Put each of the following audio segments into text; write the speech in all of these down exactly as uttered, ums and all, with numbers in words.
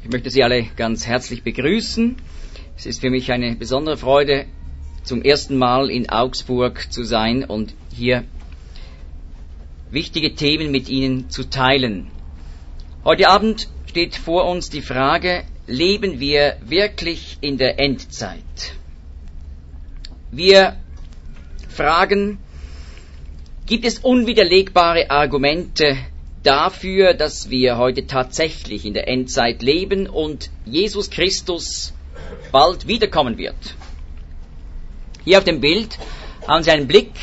Ich möchte Sie alle ganz herzlich begrüßen. Es ist für mich eine besondere Freude, zum ersten Mal in Augsburg zu sein und hier wichtige Themen mit Ihnen zu teilen. Heute Abend steht vor uns die Frage, leben wir wirklich in der Endzeit? Wir fragen, gibt es unwiderlegbare Argumente dafür, dass wir heute tatsächlich in der Endzeit leben und Jesus Christus bald wiederkommen wird? Hier auf dem Bild haben Sie einen Blick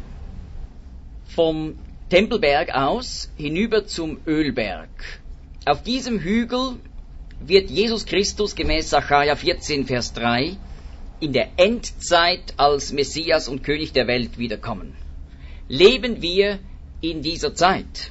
vom Tempelberg aus hinüber zum Ölberg. Auf diesem Hügel wird Jesus Christus gemäß Sacharja vierzehn, Vers drei in der Endzeit als Messias und König der Welt wiederkommen. Leben wir in dieser Zeit?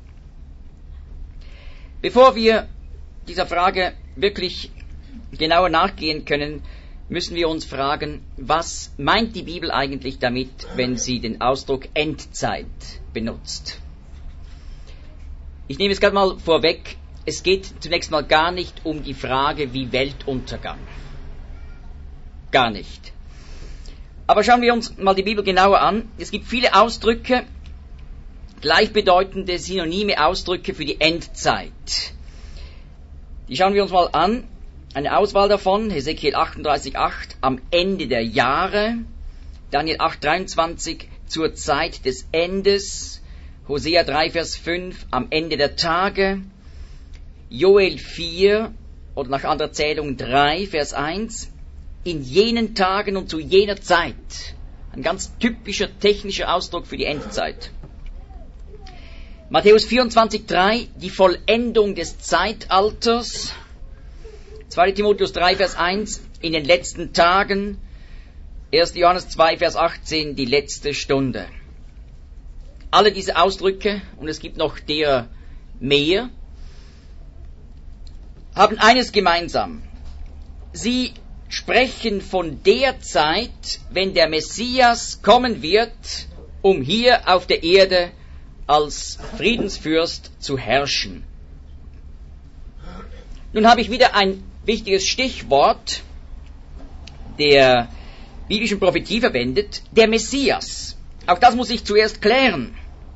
Bevor wir dieser Frage wirklich genauer nachgehen können, müssen wir uns fragen, was meint die Bibel eigentlich damit, wenn sie den Ausdruck Endzeit benutzt? Ich nehme es gerade mal vorweg, es geht zunächst mal gar nicht um die Frage wie Weltuntergang. Gar nicht. Aber schauen wir uns mal die Bibel genauer an. Es gibt viele Ausdrücke, gleichbedeutende, synonyme Ausdrücke für die Endzeit. Die schauen wir uns mal an. Eine Auswahl davon, Hesekiel achtunddreißig, acht, am Ende der Jahre, Daniel acht, dreiundzwanzig, zur Zeit des Endes, Hosea drei, Vers fünf, am Ende der Tage, Joel vier, oder nach anderer Zählung drei, Vers eins, in jenen Tagen und zu jener Zeit. Ein ganz typischer technischer Ausdruck für die Endzeit. Matthäus vierundzwanzig, drei, die Vollendung des Zeitalters. zweiter Timotheus drei, Vers eins, in den letzten Tagen. erster Johannes zwei, Vers achtzehn, die letzte Stunde. Alle diese Ausdrücke, und es gibt noch der mehr, haben eines gemeinsam. Sie sprechen von der Zeit, wenn der Messias kommen wird, um hier auf der Erde als Friedensfürst zu herrschen. Nun habe ich wieder ein wichtiges Stichwort der biblischen Prophetie verwendet, der Messias. Auch das muss ich zuerst klären.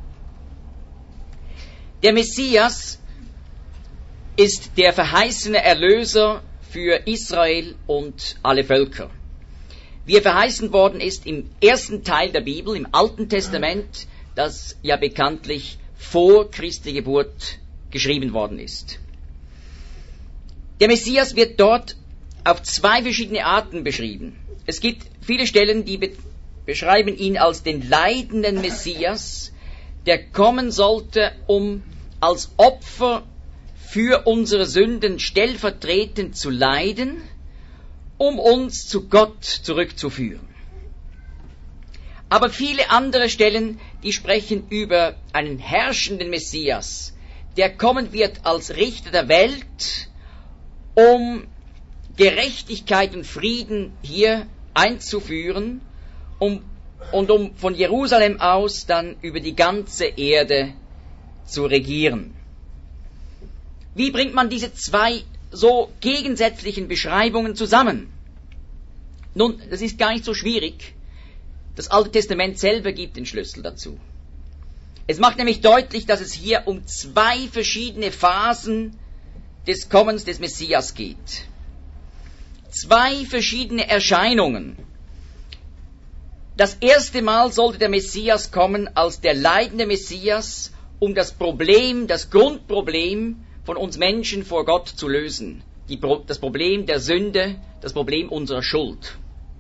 Der Messias ist der verheißene Erlöser für Israel und alle Völker. Wie er verheißen worden ist im ersten Teil der Bibel, im Alten Testament, das ja bekanntlich vor Christi Geburt geschrieben worden ist. Der Messias wird dort auf zwei verschiedene Arten beschrieben. Es gibt viele Stellen, die be- beschreiben ihn als den leidenden Messias, der kommen sollte, um als Opfer für unsere Sünden stellvertretend zu leiden, um uns zu Gott zurückzuführen. Aber viele andere Stellen, die sprechen über einen herrschenden Messias, der kommen wird als Richter der Welt, um Gerechtigkeit und Frieden hier einzuführen um, und um von Jerusalem aus dann über die ganze Erde zu regieren. Wie bringt man diese zwei so gegensätzlichen Beschreibungen zusammen? Nun, das ist gar nicht so schwierig. Das Alte Testament selber gibt den Schlüssel dazu. Es macht nämlich deutlich, dass es hier um zwei verschiedene Phasen des Kommens des Messias geht. Zwei verschiedene Erscheinungen. Das erste Mal sollte der Messias kommen als der leidende Messias, um das Problem, das Grundproblem von uns Menschen vor Gott zu lösen. Die, das Problem der Sünde, das Problem unserer Schuld.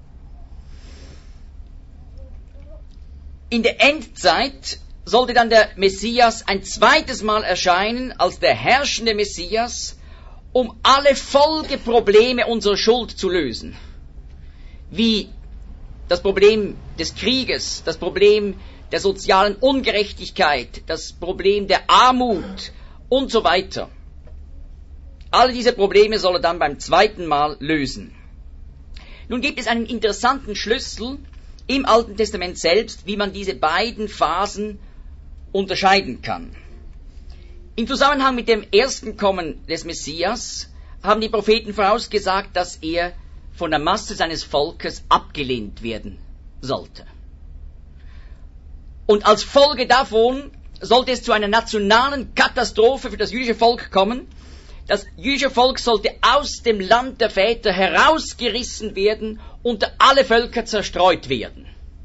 In der Endzeit sollte dann der Messias ein zweites Mal erscheinen als der herrschende Messias, um alle Folgeprobleme unserer Schuld zu lösen. Wie das Problem des Krieges, das Problem der sozialen Ungerechtigkeit, das Problem der Armut und so weiter. Alle diese Probleme soll er dann beim zweiten Mal lösen. Nun gibt es einen interessanten Schlüssel im Alten Testament selbst, wie man diese beiden Phasen unterscheiden kann. Im Zusammenhang mit dem ersten Kommen des Messias haben die Propheten vorausgesagt, dass er von der Masse seines Volkes abgelehnt werden sollte. Und als Folge davon sollte es zu einer nationalen Katastrophe für das jüdische Volk kommen. Das jüdische Volk sollte aus dem Land der Väter herausgerissen werden, unter alle Völker zerstreut werden.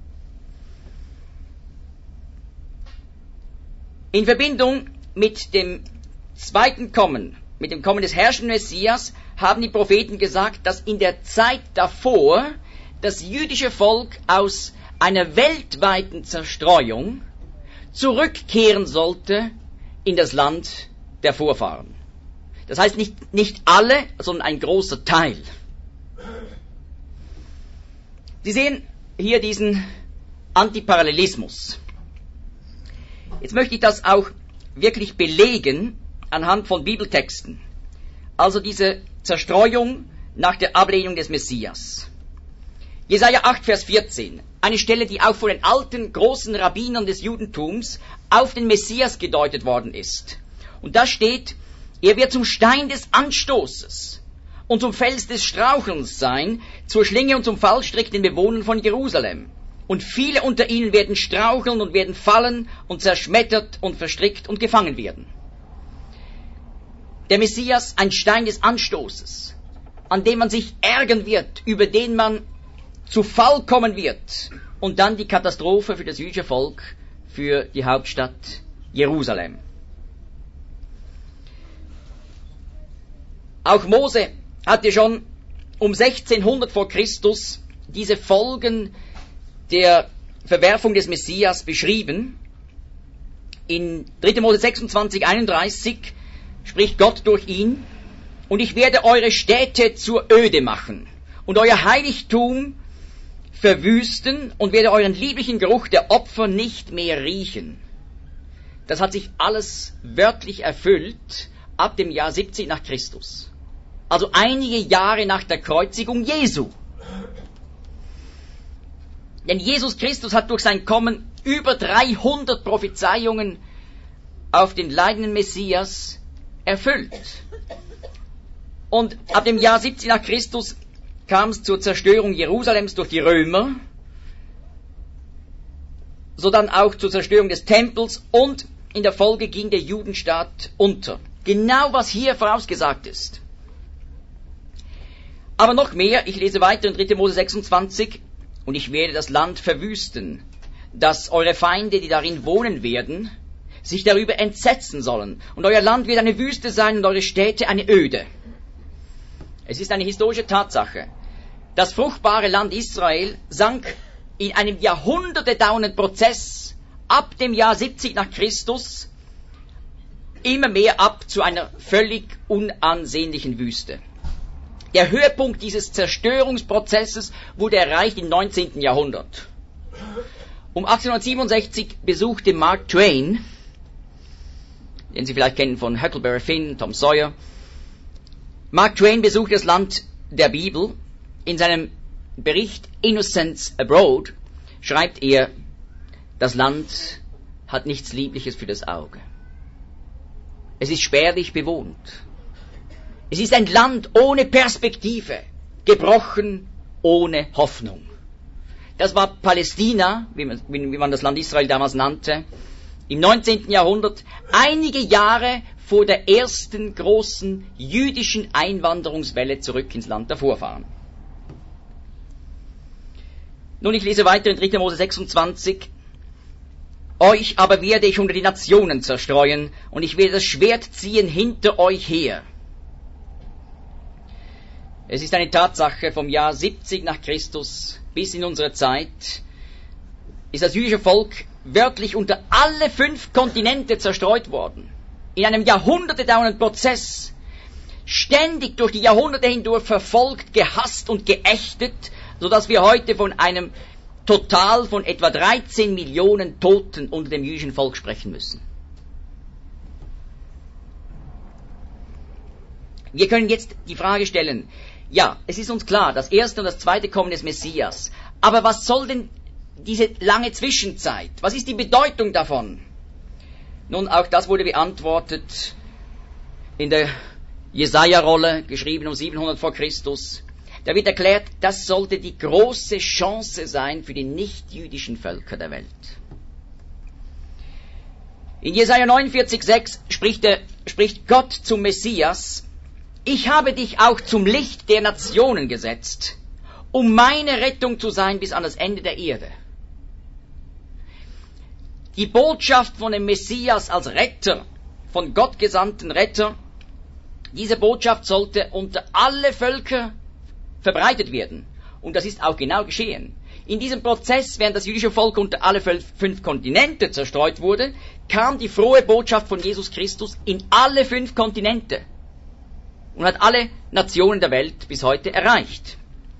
In Verbindung mit dem zweiten Kommen, mit dem Kommen des herrschenden Messias, haben die Propheten gesagt, dass in der Zeit davor das jüdische Volk aus einer weltweiten Zerstreuung zurückkehren sollte in das Land der Vorfahren. Das heißt nicht, nicht alle, sondern ein großer Teil. Sie sehen hier diesen Antiparallelismus. Jetzt möchte ich das auch wirklich belegen anhand von Bibeltexten. Also diese Zerstreuung nach der Ablehnung des Messias. Jesaja acht, Vers vierzehn. Eine Stelle, die auch von den alten großen Rabbinern des Judentums auf den Messias gedeutet worden ist. Und da steht, er wird zum Stein des Anstoßes und zum Fels des Strauchelns sein, zur Schlinge und zum Fallstrick den Bewohnern von Jerusalem. Und viele unter ihnen werden straucheln und werden fallen und zerschmettert und verstrickt und gefangen werden. Der Messias, ein Stein des Anstoßes, an dem man sich ärgern wird, über den man zu Fall kommen wird. Und dann die Katastrophe für das jüdische Volk, für die Hauptstadt Jerusalem. Auch Mose hatte schon um sechzehnhundert vor Christus diese Folgen der Verwerfung des Messias beschrieben. In dritter Mose sechsundzwanzig, einunddreißig spricht Gott durch ihn: Und ich werde eure Städte zur Öde machen und euer Heiligtum verwüsten und werde euren lieblichen Geruch der Opfer nicht mehr riechen. Das hat sich alles wörtlich erfüllt ab dem Jahr siebzig nach Christus. Also einige Jahre nach der Kreuzigung Jesu. Denn Jesus Christus hat durch sein Kommen über dreihundert Prophezeiungen auf den leidenden Messias erfüllt. Und ab dem Jahr siebzig nach Christus kam es zur Zerstörung Jerusalems durch die Römer, sodann auch zur Zerstörung des Tempels und in der Folge ging der Judenstaat unter. Genau was hier vorausgesagt ist. Aber noch mehr, ich lese weiter in dritter Mose sechsundzwanzig, und ich werde das Land verwüsten, dass eure Feinde, die darin wohnen werden, sich darüber entsetzen sollen. Und euer Land wird eine Wüste sein und eure Städte eine Öde. Es ist eine historische Tatsache. Das fruchtbare Land Israel sank in einem jahrhundertedauernden Prozess ab dem Jahr siebzig nach Christus immer mehr ab zu einer völlig unansehnlichen Wüste. Der Höhepunkt dieses Zerstörungsprozesses wurde erreicht im neunzehnten Jahrhundert. Um achtzehnhundertsiebenundsechzig besuchte Mark Twain, den Sie vielleicht kennen von Huckleberry Finn, Tom Sawyer. Mark Twain besucht das Land der Bibel. In seinem Bericht Innocents Abroad schreibt er, das Land hat nichts Liebliches für das Auge. Es ist spärlich bewohnt. Es ist ein Land ohne Perspektive, gebrochen, ohne Hoffnung. Das war Palästina, wie man, wie man das Land Israel damals nannte, im neunzehnten Jahrhundert, einige Jahre vor der ersten großen jüdischen Einwanderungswelle zurück ins Land der Vorfahren. Nun, ich lese weiter in dritter Mose sechsundzwanzig. Euch aber werde ich unter die Nationen zerstreuen, und ich werde das Schwert ziehen hinter euch her. Es ist eine Tatsache, vom Jahr siebzig nach Christus bis in unsere Zeit ist das jüdische Volk wörtlich unter alle fünf Kontinente zerstreut worden. In einem jahrhundertedauernden Prozess, ständig durch die Jahrhunderte hindurch verfolgt, gehasst und geächtet, sodass wir heute von einem Total von etwa dreizehn Millionen Toten unter dem jüdischen Volk sprechen müssen. Wir können jetzt die Frage stellen, ja, es ist uns klar, das erste und das zweite Kommen des Messias, aber was soll denn diese lange Zwischenzeit? Was ist die Bedeutung davon? Nun, auch das wurde beantwortet in der Jesaja-Rolle, geschrieben um siebenhundert vor Christus. Da wird erklärt, das sollte die große Chance sein für die nichtjüdischen Völker der Welt. In Jesaja neunundvierzig sechs spricht, der, spricht Gott zum Messias: Ich habe dich auch zum Licht der Nationen gesetzt, um meine Rettung zu sein bis an das Ende der Erde. Die Botschaft von dem Messias als Retter, von Gott gesandten Retter, diese Botschaft sollte unter alle Völker verbreitet werden. Und das ist auch genau geschehen. In diesem Prozess, während das jüdische Volk unter alle fünf Kontinente zerstreut wurde, kam die frohe Botschaft von Jesus Christus in alle fünf Kontinente und hat alle Nationen der Welt bis heute erreicht.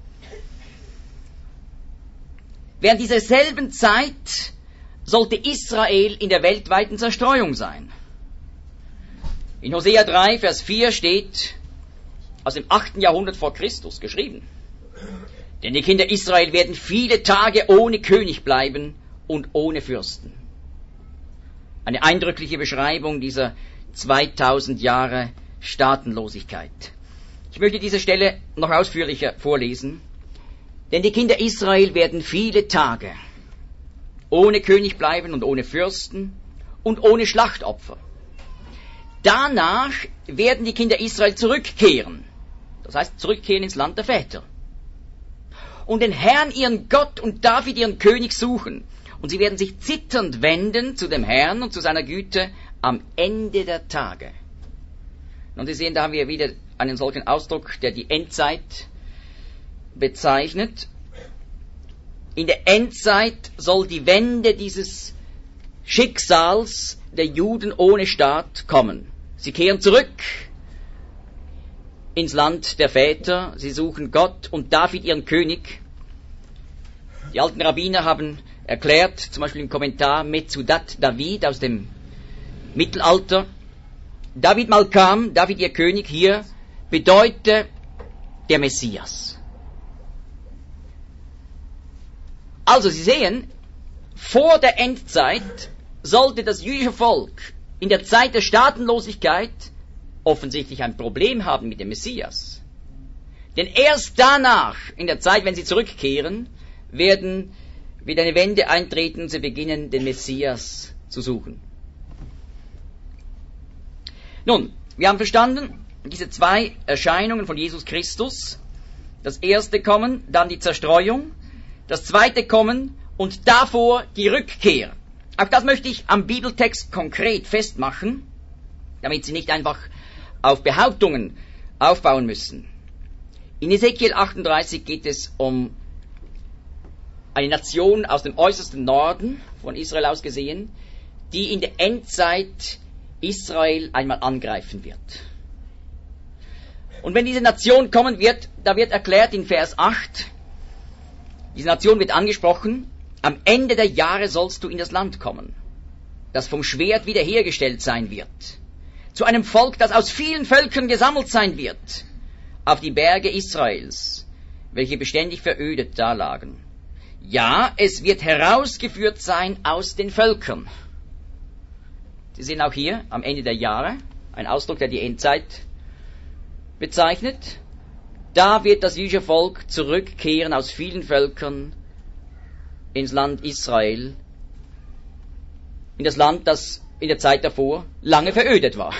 Während dieser selben Zeit sollte Israel in der weltweiten Zerstreuung sein. In Hosea drei, Vers vier steht, aus dem achten Jahrhundert vor Christus geschrieben: Denn die Kinder Israel werden viele Tage ohne König bleiben und ohne Fürsten. Eine eindrückliche Beschreibung dieser zweitausend Jahre Staatenlosigkeit. Ich möchte diese Stelle noch ausführlicher vorlesen. Denn die Kinder Israel werden viele Tage ohne König bleiben und ohne Fürsten und ohne Schlachtopfer. Danach werden die Kinder Israel zurückkehren. Das heißt, zurückkehren ins Land der Väter. Und den Herrn, ihren Gott, und David, ihren König, suchen. Und sie werden sich zitternd wenden zu dem Herrn und zu seiner Güte am Ende der Tage. Und Sie sehen, da haben wir wieder einen solchen Ausdruck, der die Endzeit bezeichnet. In der Endzeit soll die Wende dieses Schicksals der Juden ohne Staat kommen. Sie kehren zurück ins Land der Väter, sie suchen Gott und David, ihren König. Die alten Rabbiner haben erklärt, zum Beispiel im Kommentar Metzudat David aus dem Mittelalter, David Malkam, David ihr König hier, bedeutet der Messias. Also Sie sehen, vor der Endzeit sollte das jüdische Volk in der Zeit der Staatenlosigkeit offensichtlich ein Problem haben mit dem Messias. Denn erst danach, in der Zeit, wenn sie zurückkehren, werden wieder eine Wende eintreten und sie beginnen, den Messias zu suchen. Nun, wir haben verstanden, diese zwei Erscheinungen von Jesus Christus, das erste Kommen, dann die Zerstreuung, das zweite Kommen und davor die Rückkehr. Auch das möchte ich am Bibeltext konkret festmachen, damit Sie nicht einfach auf Behauptungen aufbauen müssen. In Ezekiel achtunddreißig geht es um eine Nation aus dem äußersten Norden, von Israel aus gesehen, die in der Endzeit Israel einmal angreifen wird. Und wenn diese Nation kommen wird, da wird erklärt in Vers acht, diese Nation wird angesprochen: Am Ende der Jahre sollst du in das Land kommen, das vom Schwert wiederhergestellt sein wird, zu einem Volk, das aus vielen Völkern gesammelt sein wird, auf die Berge Israels, welche beständig verödet dalagen. Ja, es wird herausgeführt sein aus den Völkern. Sie sehen auch hier am Ende der Jahre ein Ausdruck, der die Endzeit bezeichnet. Da wird das jüdische Volk zurückkehren aus vielen Völkern ins Land Israel, in das Land, das in der Zeit davor lange verödet war.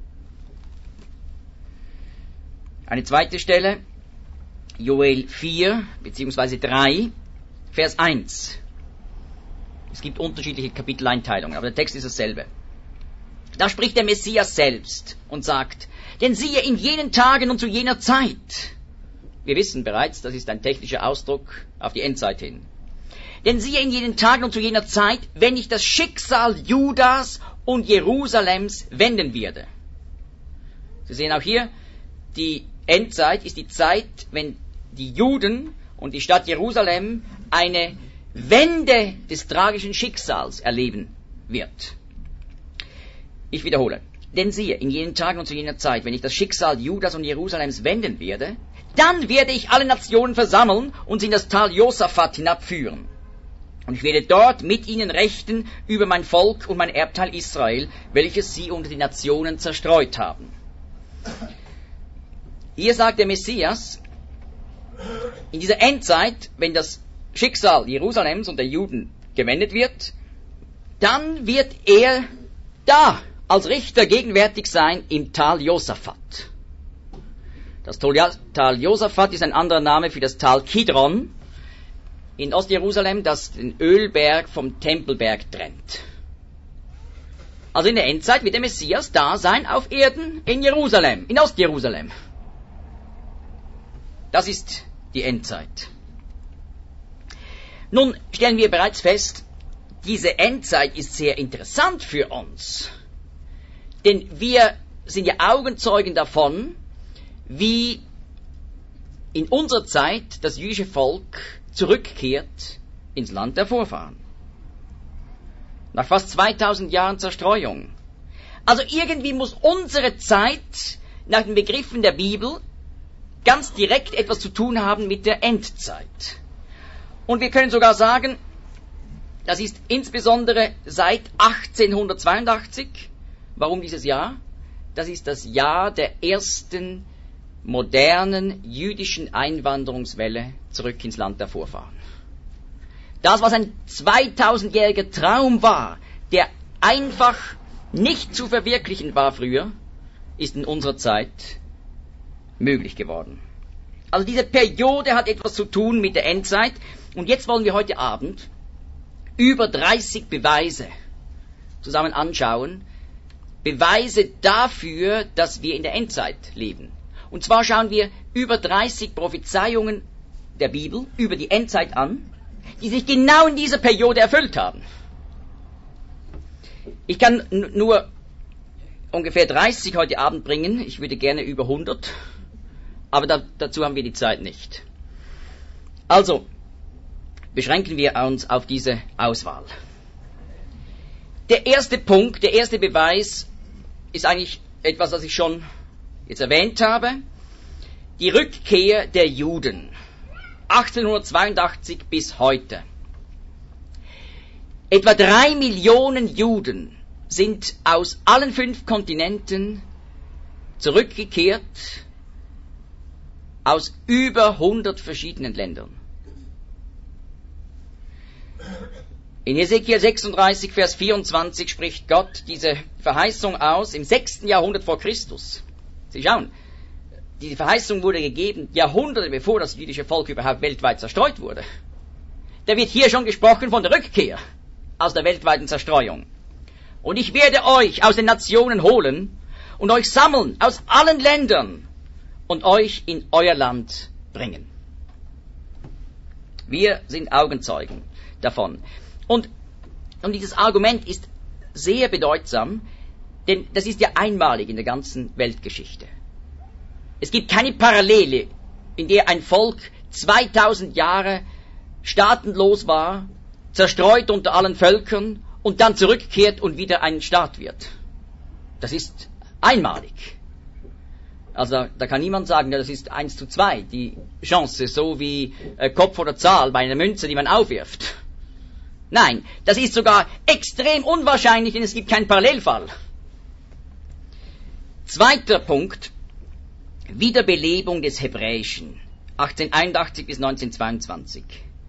Eine zweite Stelle, Joel vier bzw. drei, Vers eins. Es gibt unterschiedliche Kapiteleinteilungen, aber der Text ist dasselbe. Da spricht der Messias selbst und sagt: Denn siehe, in jenen Tagen und zu jener Zeit. Wir wissen bereits, das ist ein technischer Ausdruck auf die Endzeit hin. Denn siehe, in jenen Tagen und zu jener Zeit, wenn ich das Schicksal Judas und Jerusalems wenden werde. Sie sehen auch hier, die Endzeit ist die Zeit, wenn die Juden und die Stadt Jerusalem eine Wende des tragischen Schicksals erleben wird. Ich wiederhole. Denn siehe, in jenen Tagen und zu jener Zeit, wenn ich das Schicksal Judas und Jerusalems wenden werde, dann werde ich alle Nationen versammeln und sie in das Tal Josaphat hinabführen. Und ich werde dort mit ihnen rechten über mein Volk und mein Erbteil Israel, welches sie unter die Nationen zerstreut haben. Hier sagt der Messias, in dieser Endzeit, wenn das Schicksal Jerusalems und der Juden gewendet wird, dann wird er da als Richter gegenwärtig sein im Tal Josaphat. Das Tal Josaphat ist ein anderer Name für das Tal Kidron in Ostjerusalem, das den Ölberg vom Tempelberg trennt. Also in der Endzeit wird der Messias da sein auf Erden in Jerusalem, in Ostjerusalem. Das ist die Endzeit. Nun stellen wir bereits fest, diese Endzeit ist sehr interessant für uns. Denn wir sind ja Augenzeugen davon, wie in unserer Zeit das jüdische Volk zurückkehrt ins Land der Vorfahren. Nach fast zweitausend Jahren Zerstreuung. Also irgendwie muss unsere Zeit nach den Begriffen der Bibel ganz direkt etwas zu tun haben mit der Endzeit. Und wir können sogar sagen, das ist insbesondere seit achtzehnhundertzweiundachtzig. Warum dieses Jahr? Das ist das Jahr der ersten modernen jüdischen Einwanderungswelle zurück ins Land der Vorfahren. Das, was ein zweitausendjähriger Traum war, der einfach nicht zu verwirklichen war früher, ist in unserer Zeit möglich geworden. Also diese Periode hat etwas zu tun mit der Endzeit. Und jetzt wollen wir heute Abend über dreißig Beweise zusammen anschauen. Beweise dafür, dass wir in der Endzeit leben. Und zwar schauen wir über dreißig Prophezeiungen der Bibel über die Endzeit an, die sich genau in dieser Periode erfüllt haben. Ich kann n- nur ungefähr dreißig heute Abend bringen. Ich würde gerne über hundert. Aber da, dazu haben wir die Zeit nicht. Also, beschränken wir uns auf diese Auswahl. Der erste Punkt, der erste Beweis ist eigentlich etwas, das ich schon jetzt erwähnt habe. Die Rückkehr der Juden. achtzehnhundertzweiundachtzig bis heute. Etwa drei Millionen Juden sind aus allen fünf Kontinenten zurückgekehrt, aus über hundert verschiedenen Ländern. In Hesekiel sechsunddreißig, Vers vierundzwanzig spricht Gott diese Verheißung aus im sechsten Jahrhundert vor Christus. Sie schauen, diese Verheißung wurde gegeben Jahrhunderte bevor das jüdische Volk überhaupt weltweit zerstreut wurde. Da wird hier schon gesprochen von der Rückkehr aus der weltweiten Zerstreuung. Und ich werde euch aus den Nationen holen und euch sammeln aus allen Ländern und euch in euer Land bringen. Wir sind Augenzeugen davon. Und, und dieses Argument ist sehr bedeutsam, denn das ist ja einmalig in der ganzen Weltgeschichte. Es gibt keine Parallele, in der ein Volk zweitausend Jahre staatenlos war, zerstreut unter allen Völkern und dann zurückkehrt und wieder ein Staat wird. Das ist einmalig. Also da kann niemand sagen, das ist eins zu zwei, die Chance, so wie äh, Kopf oder Zahl bei einer Münze, die man aufwirft. Nein, das ist sogar extrem unwahrscheinlich, denn es gibt keinen Parallelfall. Zweiter Punkt, Wiederbelebung des Hebräischen, achtzehnhunderteinundachtzig bis neunzehnhundertzweiundzwanzig.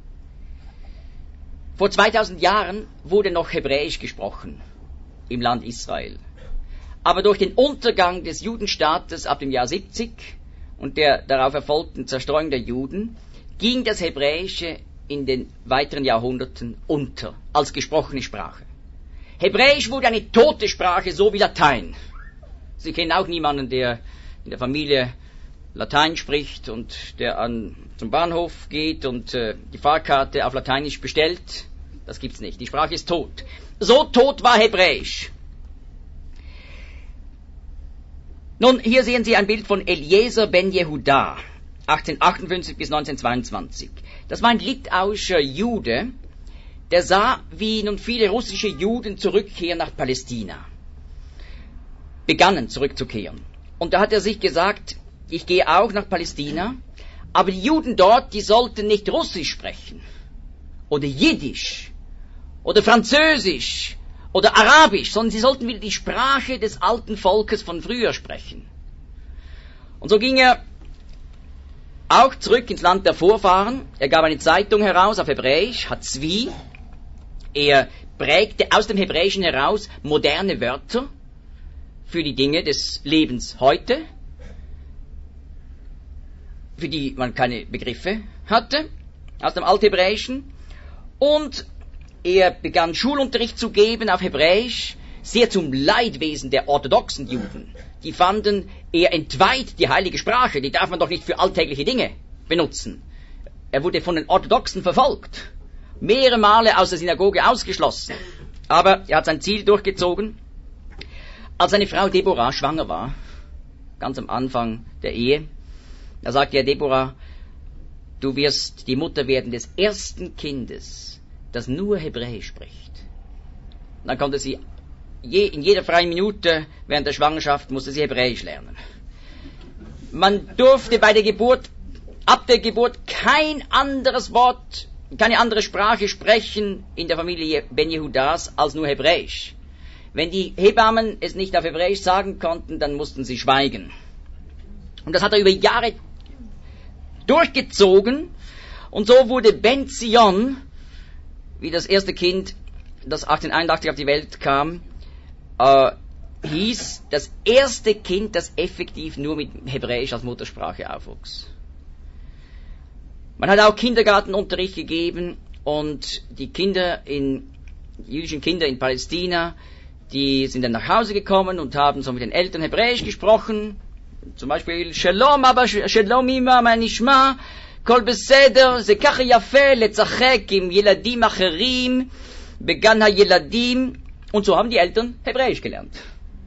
Vor zweitausend Jahren wurde noch Hebräisch gesprochen im Land Israel. Aber durch den Untergang des Judenstaates ab dem Jahr siebzig und der darauf erfolgten Zerstreuung der Juden ging das Hebräische in den weiteren Jahrhunderten unter als gesprochene Sprache. Hebräisch wurde eine tote Sprache, so wie Latein. Sie kennen auch niemanden, der in der Familie Latein spricht und der an, zum Bahnhof geht und äh, die Fahrkarte auf Lateinisch bestellt. Das gibt's nicht. Die Sprache ist tot. So tot war Hebräisch. Nun, hier sehen Sie ein Bild von Eliezer ben Yehuda, achtzehnhundertachtundfünfzig bis neunzehnhundertzweiundzwanzig. Das war ein litauischer Jude, der sah, wie nun viele russische Juden zurückkehren nach Palästina. Begannen zurückzukehren. Und da hat er sich gesagt, ich gehe auch nach Palästina, aber die Juden dort, die sollten nicht Russisch sprechen oder Jiddisch oder Französisch oder Arabisch, sondern sie sollten wieder die Sprache des alten Volkes von früher sprechen. Und so ging er auch zurück ins Land der Vorfahren. Er gab eine Zeitung heraus auf Hebräisch, Hatzvi. Er prägte aus dem Hebräischen heraus moderne Wörter für die Dinge des Lebens heute, für die man keine Begriffe hatte, aus dem Althebräischen. Und er begann Schulunterricht zu geben auf Hebräisch, sehr zum Leidwesen der orthodoxen Juden. Die fanden, er entweiht die heilige Sprache, die darf man doch nicht für alltägliche Dinge benutzen. Er wurde von den Orthodoxen verfolgt, mehrere Male aus der Synagoge ausgeschlossen. Aber er hat sein Ziel durchgezogen. Als seine Frau Deborah schwanger war, ganz am Anfang der Ehe, da sagte er Deborah, du wirst die Mutter werden des ersten Kindes, das nur Hebräisch spricht. Und dann konnte sie je, in jeder freien Minute während der Schwangerschaft musste sie Hebräisch lernen. Man durfte bei der Geburt, ab der Geburt kein anderes Wort, keine andere Sprache sprechen in der Familie Ben Jehudas als nur Hebräisch. Wenn die Hebammen es nicht auf Hebräisch sagen konnten, dann mussten sie schweigen. Und das hat er über Jahre durchgezogen. Und so wurde Ben Zion, wie das erste Kind, das achtzehnhunderteinundachtzig auf die Welt kam, äh, hieß das erste Kind, das effektiv nur mit Hebräisch als Muttersprache aufwuchs. Man hat auch Kindergartenunterricht gegeben und die Kinder in, die jüdischen Kinder in Palästina, die sind dann nach Hause gekommen und haben so mit den Eltern Hebräisch gesprochen. Zum Beispiel, Shalom, aber Shalom ima, mein Ishma, kol beseder, ze kach yafe, lezachek im Yeladim acherim, begann ha Yeladim. Und so haben die Eltern Hebräisch gelernt.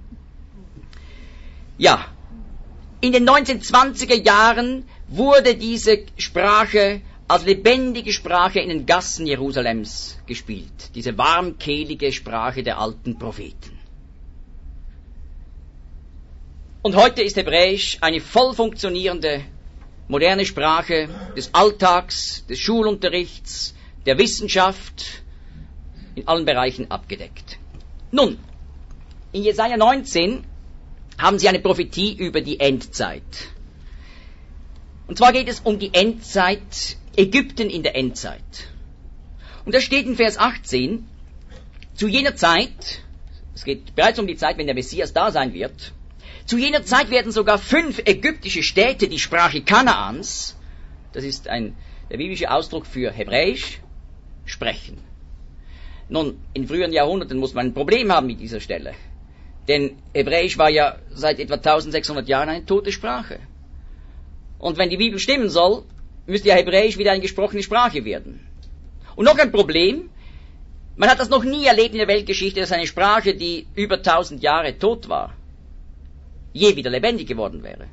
Ja, in den neunzehnhundertzwanziger Jahren wurde diese Sprache als lebendige Sprache in den Gassen Jerusalems gespielt. Diese warmkehlige Sprache der alten Propheten. Und heute ist Hebräisch eine voll funktionierende, moderne Sprache des Alltags, des Schulunterrichts, der Wissenschaft, in allen Bereichen abgedeckt. Nun, in Jesaja neunzehn haben sie eine Prophetie über die Endzeit. Und zwar geht es um die Endzeit, Ägypten in der Endzeit. Und da steht in Vers achtzehn, zu jener Zeit, es geht bereits um die Zeit, wenn der Messias da sein wird, zu jener Zeit werden sogar fünf ägyptische Städte die Sprache Kanaans, das ist ein, der biblische Ausdruck für Hebräisch, sprechen. Nun, in früheren Jahrhunderten muss man ein Problem haben mit dieser Stelle. Denn Hebräisch war ja seit etwa eintausendsechshundert Jahren eine tote Sprache. Und wenn die Bibel stimmen soll, müsste ja Hebräisch wieder eine gesprochene Sprache werden. Und noch ein Problem, man hat das noch nie erlebt in der Weltgeschichte, dass eine Sprache, die über tausend Jahre tot war, je wieder lebendig geworden wäre.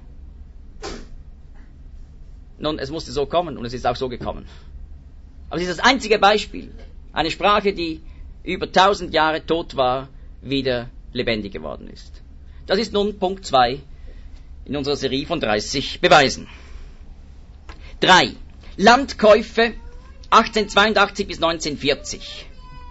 Nun, es musste so kommen und es ist auch so gekommen. Aber es ist das einzige Beispiel. Eine Sprache, die über tausend Jahre tot war, wieder lebendig geworden ist. Das ist nun Punkt zwei in unserer Serie von dreißig Beweisen. Drei. Landkäufe achtzehnhundertzweiundachtzig bis neunzehnhundertvierzig.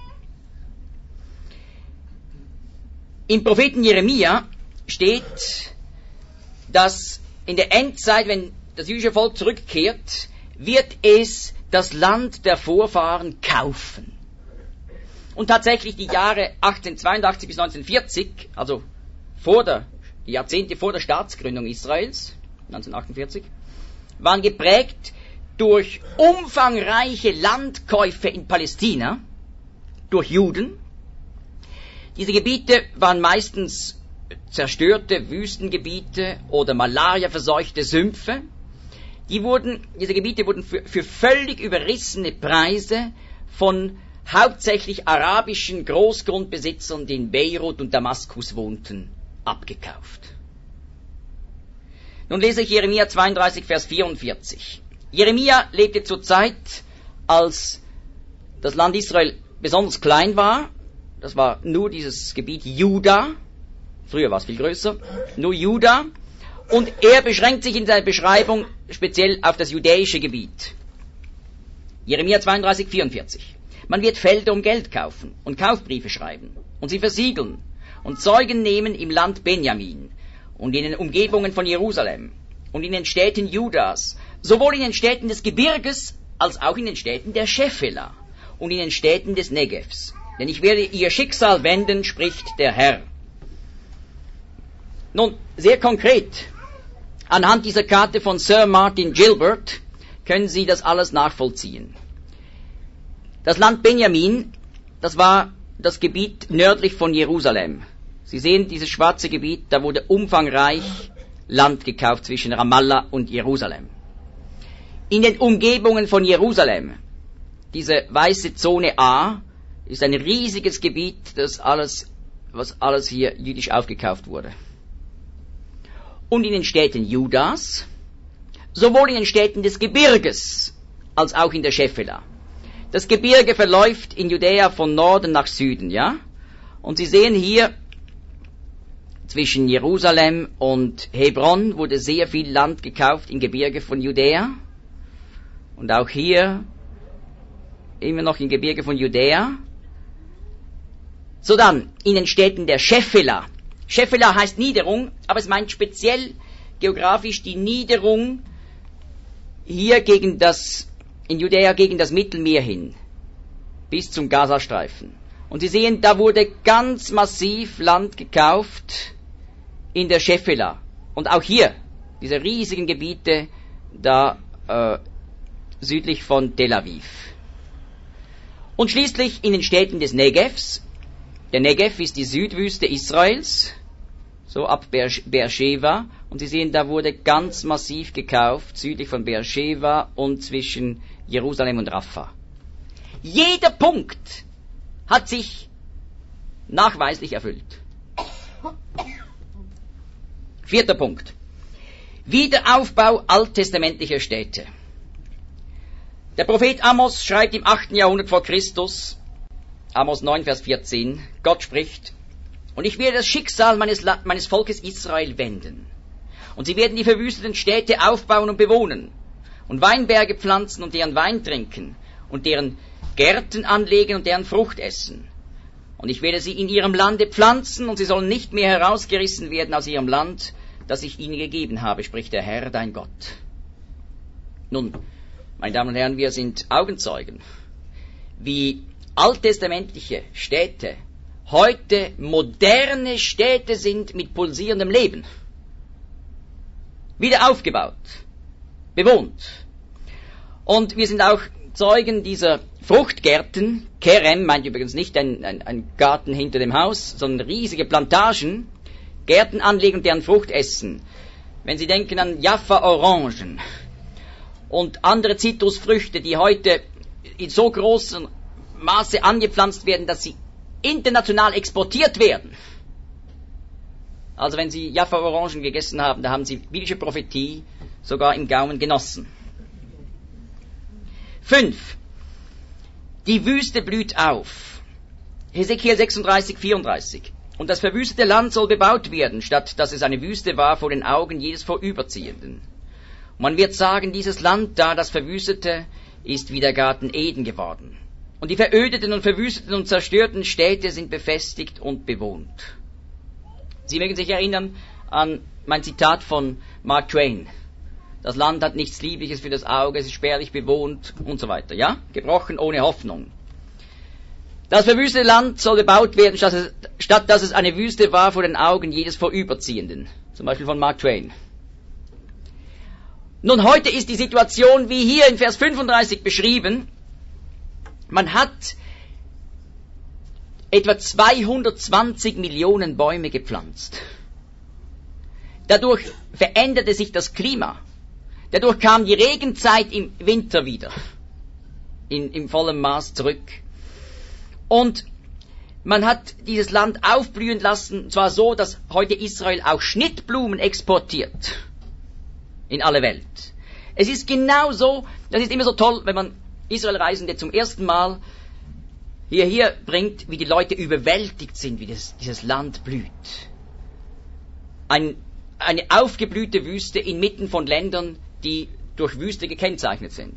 Im Propheten Jeremia steht, dass in der Endzeit, wenn das jüdische Volk zurückkehrt, wird es das Land der Vorfahren kaufen. Und tatsächlich die Jahre achtzehnhundertzweiundachtzig bis neunzehnhundertvierzig, also vor der, die Jahrzehnte vor der Staatsgründung Israels, neunzehnhundertachtundvierzig, waren geprägt durch umfangreiche Landkäufe in Palästina, durch Juden. Diese Gebiete waren meistens zerstörte Wüstengebiete oder malariaverseuchte Sümpfe. Die wurden, diese Gebiete wurden für, für völlig überrissene Preise von hauptsächlich arabischen Großgrundbesitzern, die in Beirut und Damaskus wohnten, abgekauft. Nun lese ich Jeremia zweiunddreißig, Vers vierundvierzig. Jeremia lebte zur Zeit, als das Land Israel besonders klein war. Das war nur dieses Gebiet Juda. Früher war es viel größer. Nur Juda. Und er beschränkt sich in seiner Beschreibung speziell auf das judäische Gebiet. Jeremia zweiunddreißig, vierundvierzig. Man wird Felder um Geld kaufen und Kaufbriefe schreiben und sie versiegeln und Zeugen nehmen im Land Benjamin und in den Umgebungen von Jerusalem und in den Städten Judas, sowohl in den Städten des Gebirges als auch in den Städten der Schefela und in den Städten des Negevs. Denn ich werde ihr Schicksal wenden, spricht der Herr. Nun, sehr konkret, anhand dieser Karte von Sir Martin Gilbert können Sie das alles nachvollziehen. Das Land Benjamin, das war das Gebiet nördlich von Jerusalem. Sie sehen dieses schwarze Gebiet, da wurde umfangreich Land gekauft zwischen Ramallah und Jerusalem. In den Umgebungen von Jerusalem, diese weiße Zone A, ist ein riesiges Gebiet, das alles, was alles hier jüdisch aufgekauft wurde. Und in den Städten Judas, sowohl in den Städten des Gebirges als auch in der Schefela. Das Gebirge verläuft in Judäa von Norden nach Süden, ja? Und Sie sehen hier, zwischen Jerusalem und Hebron wurde sehr viel Land gekauft im Gebirge von Judäa. Und auch hier, immer noch im Gebirge von Judäa. So dann, in den Städten der Schefela. Schefela heißt Niederung, aber es meint speziell geografisch die Niederung hier gegen das, in Judäa gegen das Mittelmeer hin, bis zum Gazastreifen. Und Sie sehen, da wurde ganz massiv Land gekauft in der Schefela. Und auch hier, diese riesigen Gebiete da äh, südlich von Tel Aviv. Und schließlich in den Städten des Negevs. Der Negev ist die Südwüste Israels, so ab Beersheva. Und Sie sehen, da wurde ganz massiv gekauft, südlich von Beersheva und zwischen Jerusalem und Rafah. Jeder Punkt hat sich nachweislich erfüllt. Vierter Punkt. Wiederaufbau alttestamentlicher Städte. Der Prophet Amos schreibt im achten Jahrhundert vor Christus, Amos neun, Vers vierzehn, Gott spricht, und ich werde das Schicksal meines, meines Volkes Israel wenden. Und sie werden die verwüsteten Städte aufbauen und bewohnen, und Weinberge pflanzen und deren Wein trinken, und deren Gärten anlegen und deren Frucht essen. Und ich werde sie in ihrem Lande pflanzen, und sie sollen nicht mehr herausgerissen werden aus ihrem Land, das ich ihnen gegeben habe, spricht der Herr, dein Gott. Nun, meine Damen und Herren, wir sind Augenzeugen, wie alttestamentliche Städte heute moderne Städte sind mit pulsierendem Leben. Wieder aufgebaut, bewohnt. Und wir sind auch Zeugen dieser Fruchtgärten. Kerem meint übrigens nicht ein, ein, ein Garten hinter dem Haus, sondern riesige Plantagen, Gärten anlegen und deren Frucht essen. Wenn Sie denken an Jaffa-Orangen und andere Zitrusfrüchte, die heute in so großem Maße angepflanzt werden, dass sie international exportiert werden. Also wenn Sie Jaffa-Orangen gegessen haben, da haben Sie biblische Prophetie sogar im Gaumen genossen. Fünf. Die Wüste blüht auf. Hesekiel sechsunddreißig, vierunddreißig. Und das verwüstete Land soll bebaut werden, statt dass es eine Wüste war vor den Augen jedes Vorüberziehenden. Und man wird sagen, dieses Land da, das Verwüstete, ist wie der Garten Eden geworden. Und die verödeten und verwüsteten und zerstörten Städte sind befestigt und bewohnt. Sie mögen sich erinnern an mein Zitat von Mark Twain. Das Land hat nichts Liebliches für das Auge, es ist spärlich bewohnt und so weiter. Ja? Gebrochen ohne Hoffnung. Das verwüstete Land soll bebaut werden, statt, es, statt dass es eine Wüste war vor den Augen jedes Vorüberziehenden. Zum Beispiel von Mark Twain. Nun, heute ist die Situation, wie hier in Vers fünfunddreißig beschrieben, man hat etwa zweihundertzwanzig Millionen Bäume gepflanzt. Dadurch veränderte sich das Klima. Dadurch kam die Regenzeit im Winter wieder in, in vollem Maß zurück. Und man hat dieses Land aufblühen lassen, zwar so, dass heute Israel auch Schnittblumen exportiert in alle Welt. Es ist genau so, das ist immer so toll, wenn man Israelreisende zum ersten Mal hierher bringt, wie die Leute überwältigt sind, wie das, dieses Land blüht. Ein, eine aufgeblühte Wüste inmitten von Ländern, die durch Wüste gekennzeichnet sind.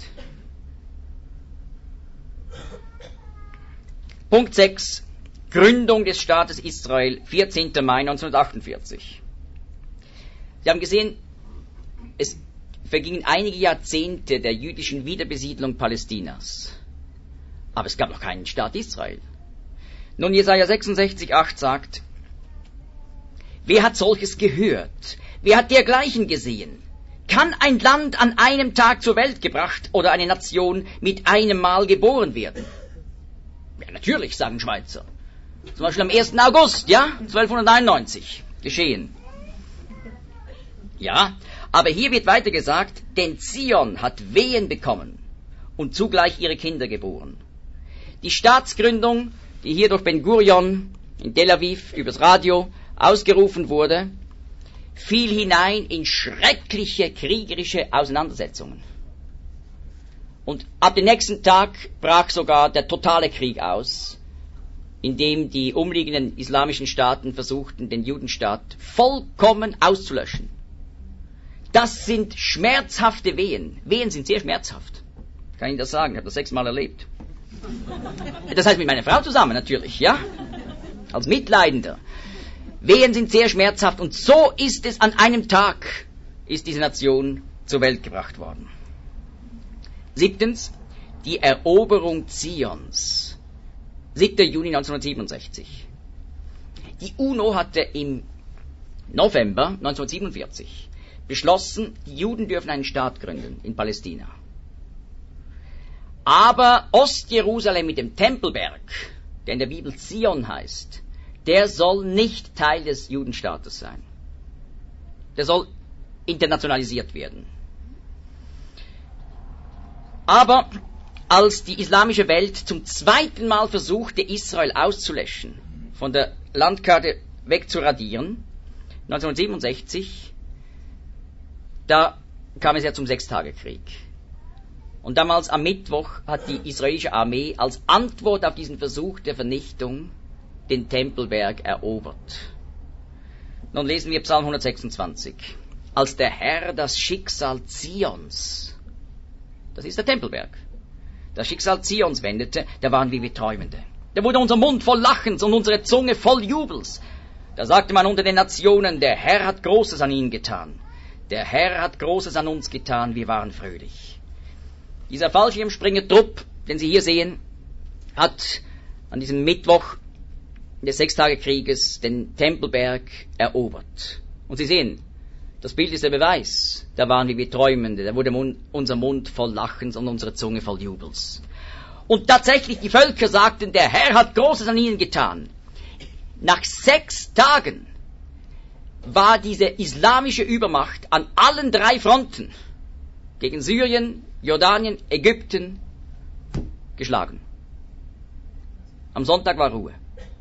Punkt sechs. Gründung des Staates Israel, vierzehnten Mai neunzehnhundertachtundvierzig. Sie haben gesehen, es vergingen einige Jahrzehnte der jüdischen Wiederbesiedlung Palästinas. Aber es gab noch keinen Staat Israel. Nun, Jesaja sechsundsechzig, acht sagt, wer hat solches gehört? Wer hat dergleichen gesehen? Kann ein Land an einem Tag zur Welt gebracht oder eine Nation mit einem Mal geboren werden? Ja, natürlich, sagen Schweizer. Zum Beispiel am ersten August, ja, zwölfhundertneunundneunzig, geschehen. Ja, aber hier wird weiter gesagt, denn Zion hat Wehen bekommen und zugleich ihre Kinder geboren. Die Staatsgründung, die hier durch Ben Gurion in Tel Aviv übers Radio ausgerufen wurde, fiel hinein in schreckliche kriegerische Auseinandersetzungen. Und ab dem nächsten Tag brach sogar der totale Krieg aus, in dem die umliegenden islamischen Staaten versuchten, den Judenstaat vollkommen auszulöschen. Das sind schmerzhafte Wehen. Wehen sind sehr schmerzhaft. Ich kann Ihnen das sagen, ich habe das sechsmal erlebt. Das heißt mit meiner Frau zusammen natürlich, ja? Als Mitleidender. Wehen sind sehr schmerzhaft und so ist es an einem Tag, ist diese Nation zur Welt gebracht worden. Siebtens, die Eroberung Zions. siebter Juni neunzehnhundertsiebenundsechzig. Die UNO hatte im November neunzehnhundertsiebenundvierzig beschlossen, die Juden dürfen einen Staat gründen in Palästina. Aber Ostjerusalem mit dem Tempelberg, der in der Bibel Zion heißt, der soll nicht Teil des Judenstaates sein. Der soll internationalisiert werden. Aber als die islamische Welt zum zweiten Mal versuchte, Israel auszulöschen, von der Landkarte wegzuradieren, neunzehnhundertsiebenundsechzig, da kam es ja zum Sechstagekrieg. Und damals am Mittwoch hat die israelische Armee als Antwort auf diesen Versuch der Vernichtung den Tempelberg erobert. Nun lesen wir Psalm hundertsechsundzwanzig. Als der Herr das Schicksal Zions, das ist der Tempelberg, das Schicksal Zions wendete, da waren wir wie Träumende. Da wurde unser Mund voll Lachens und unsere Zunge voll Jubels. Da sagte man unter den Nationen, der Herr hat Großes an ihnen getan. Der Herr hat Großes an uns getan, wir waren fröhlich. Dieser Fallschirmspringer-Trupp, den Sie hier sehen, hat an diesem Mittwoch des Sechstagekrieges den Tempelberg erobert. Und Sie sehen, das Bild ist der Beweis. Da waren wir wie Träumende, da wurde Mund, unser Mund voll Lachens und unsere Zunge voll Jubels. Und tatsächlich, die Völker sagten, der Herr hat Großes an ihnen getan. Nach sechs Tagen war diese islamische Übermacht an allen drei Fronten gegen Syrien, Jordanien, Ägypten geschlagen. Am Sonntag war Ruhe.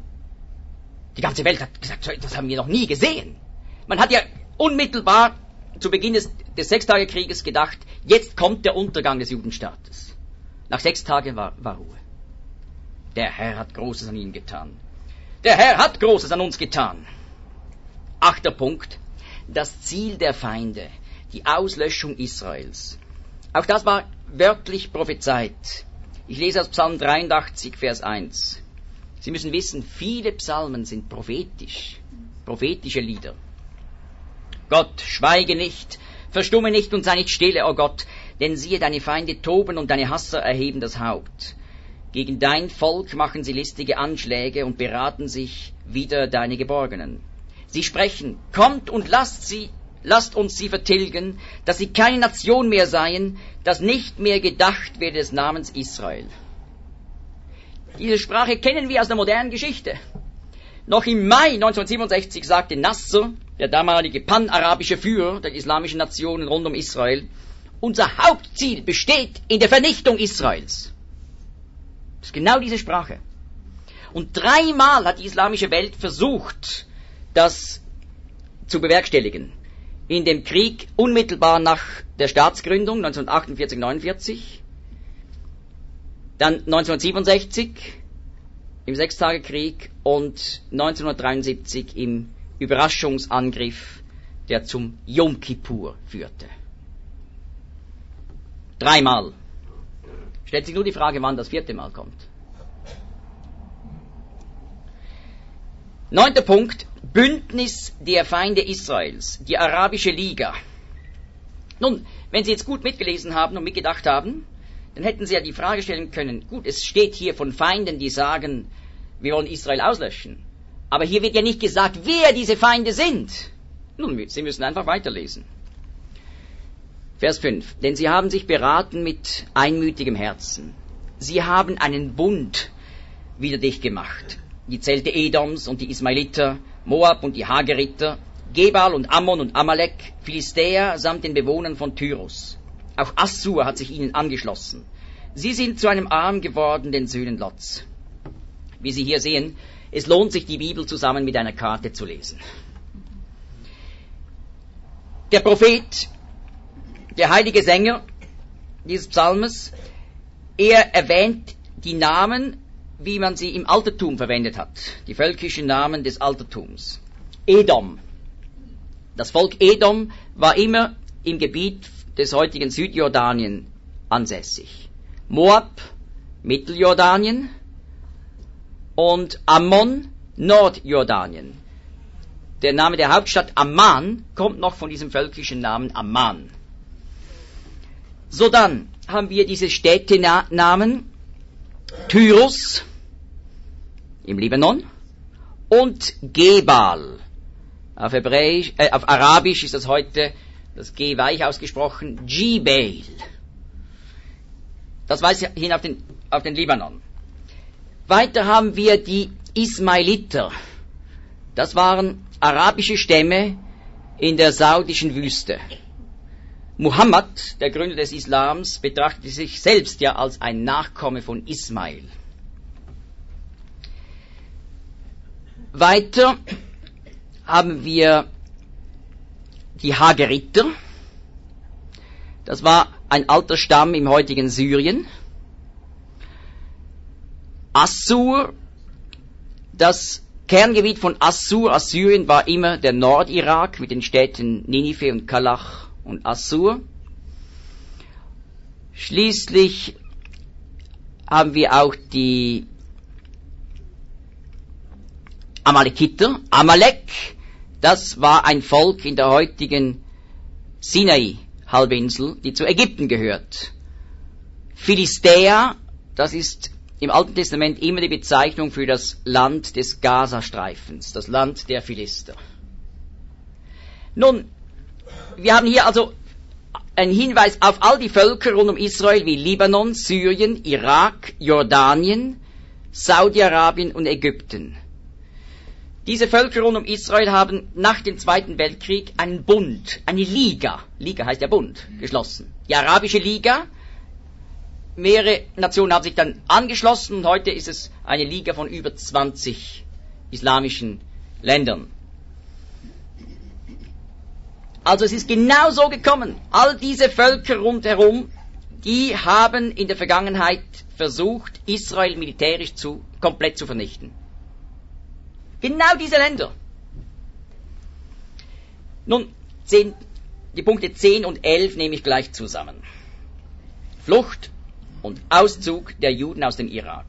Die ganze Welt hat gesagt, das haben wir noch nie gesehen. Man hat ja unmittelbar zu Beginn des, des Sechstagekrieges gedacht, jetzt kommt der Untergang des Judenstaates. Nach sechs Tagen war, war Ruhe. Der Herr hat Großes an ihnen getan. Der Herr hat Großes an uns getan. Achter Punkt, das Ziel der Feinde, die Auslöschung Israels. Auch das war wörtlich prophezeit. Ich lese aus Psalm dreiundachtzig, Vers eins. Sie müssen wissen, viele Psalmen sind prophetisch, prophetische Lieder. Gott, schweige nicht, verstumme nicht und sei nicht stille, o Gott, denn siehe, deine Feinde toben und deine Hasser erheben das Haupt. Gegen dein Volk machen sie listige Anschläge und beraten sich wider deine Geborgenen. Sie sprechen, kommt und lasst sie, lasst uns sie vertilgen, dass sie keine Nation mehr seien, dass nicht mehr gedacht werde des Namens Israel. Diese Sprache kennen wir aus der modernen Geschichte. Noch im Mai neunzehnhundertsiebenundsechzig sagte Nasser, der damalige panarabische Führer der islamischen Nationen rund um Israel, unser Hauptziel besteht in der Vernichtung Israels. Das ist genau diese Sprache. Und dreimal hat die islamische Welt versucht, das zu bewerkstelligen. In dem Krieg unmittelbar nach der Staatsgründung neunzehnhundertachtundvierzig neunundvierzig, dann neunzehnhundertsiebenundsechzig im Sechstagekrieg und neunzehnhundertdreiundsiebzig im Überraschungsangriff, der zum Yom Kippur führte. Dreimal. Stellt sich nur die Frage, wann das vierte Mal kommt. Neunter Punkt, Bündnis der Feinde Israels, die Arabische Liga. Nun, wenn Sie jetzt gut mitgelesen haben und mitgedacht haben, dann hätten Sie ja die Frage stellen können, gut, es steht hier von Feinden, die sagen, wir wollen Israel auslöschen. Aber hier wird ja nicht gesagt, wer diese Feinde sind. Nun, Sie müssen einfach weiterlesen. Vers fünf. Denn sie haben sich beraten mit einmütigem Herzen. Sie haben einen Bund wider dich gemacht. Die Zelte Edoms und die Ismaeliter, Moab und die Hageriter, Gebal und Ammon und Amalek, Philistäer samt den Bewohnern von Tyrus. Auch Assur hat sich ihnen angeschlossen. Sie sind zu einem Arm geworden, den Söhnen Lots. Wie Sie hier sehen, es lohnt sich, die Bibel zusammen mit einer Karte zu lesen. Der Prophet, der heilige Sänger dieses Psalmes, er erwähnt die Namen, wie man sie im Altertum verwendet hat, die völkischen Namen des Altertums. Edom. Das Volk Edom war immer im Gebiet des heutigen Südjordanien ansässig. Moab, Mitteljordanien und Ammon, Nordjordanien. Der Name der Hauptstadt Amman kommt noch von diesem völkischen Namen Amman. So, dann haben wir diese Städtenamen Tyrus im Libanon und Gebal. Auf, Hebräisch, äh, auf Arabisch ist das heute, das G weich ausgesprochen, Jibel. Das weist hin auf den, auf den Libanon. Weiter haben wir die Ismaeliter. Das waren arabische Stämme in der saudischen Wüste. Muhammad, der Gründer des Islams, betrachtete sich selbst ja als ein Nachkomme von Ismail. Weiter haben wir die Hageriter. Das war ein alter Stamm im heutigen Syrien. Assur, das Kerngebiet von Assur, Assyrien, war immer der Nordirak mit den Städten Ninive und Kalach und Assur. Schließlich haben wir auch die Amalekiter. Amalek, das war ein Volk in der heutigen Sinai-Halbinsel, die zu Ägypten gehört. Philistäer, das ist im Alten Testament immer die Bezeichnung für das Land des Gazastreifens, das Land der Philister. Nun, wir haben hier also einen Hinweis auf all die Völker rund um Israel wie Libanon, Syrien, Irak, Jordanien, Saudi-Arabien und Ägypten. Diese Völker rund um Israel haben nach dem Zweiten Weltkrieg einen Bund, eine Liga, Liga heißt ja Bund, geschlossen. Die Arabische Liga, mehrere Nationen haben sich dann angeschlossen und heute ist es eine Liga von über zwanzig islamischen Ländern. Also es ist genau so gekommen. All diese Völker rundherum, die haben in der Vergangenheit versucht, Israel militärisch zu, komplett zu vernichten. Genau diese Länder. Nun, zehn, die Punkte zehn und elf nehme ich gleich zusammen. Flucht und Auszug der Juden aus dem Irak.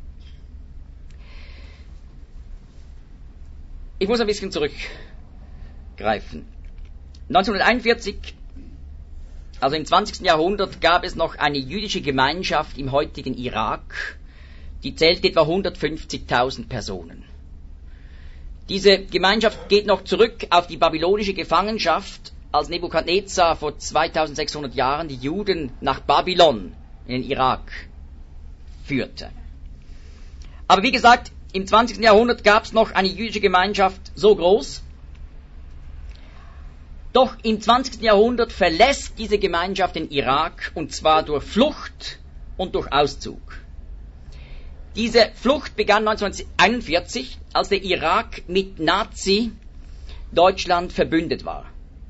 Ich muss ein bisschen zurückgreifen. neunzehnhunderteinundvierzig, also im zwanzigsten Jahrhundert, gab es noch eine jüdische Gemeinschaft im heutigen Irak, die zählte etwa hundertfünfzigtausend Personen. Diese Gemeinschaft geht noch zurück auf die babylonische Gefangenschaft, als Nebukadnezar vor zweitausendsechshundert Jahren die Juden nach Babylon in den Irak führte. Aber wie gesagt, im zwanzigsten Jahrhundert gab es noch eine jüdische Gemeinschaft so groß. Doch im zwanzigsten Jahrhundert verlässt diese Gemeinschaft den Irak, und zwar durch Flucht und durch Auszug. Diese Flucht begann neunzehnhunderteinundvierzig, als der Irak mit Nazi-Deutschland verbündet war.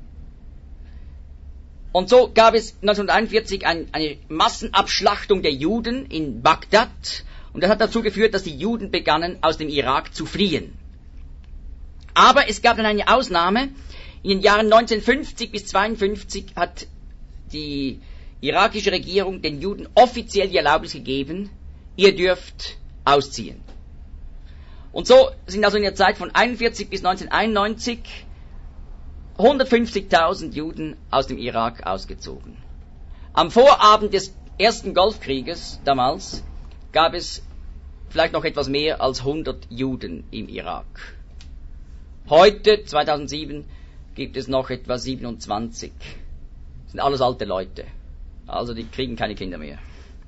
Und so gab es neunzehnhunderteinundvierzig ein, eine Massenabschlachtung der Juden in Bagdad, und das hat dazu geführt, dass die Juden begannen, aus dem Irak zu fliehen. Aber es gab dann eine Ausnahme. In den Jahren neunzehnhundertfünfzig bis zweiundfünfzig hat die irakische Regierung den Juden offiziell die Erlaubnis gegeben, ihr dürft ausziehen. Und so sind also in der Zeit von einundvierzig bis neunzehnhunderteinundneunzig hundertfünfzigtausend Juden aus dem Irak ausgezogen. Am Vorabend des ersten Golfkrieges damals gab es vielleicht noch etwas mehr als hundert Juden im Irak. Heute, zweitausendsieben, gibt es noch etwa siebenundzwanzig. Das sind alles alte Leute. Also die kriegen keine Kinder mehr.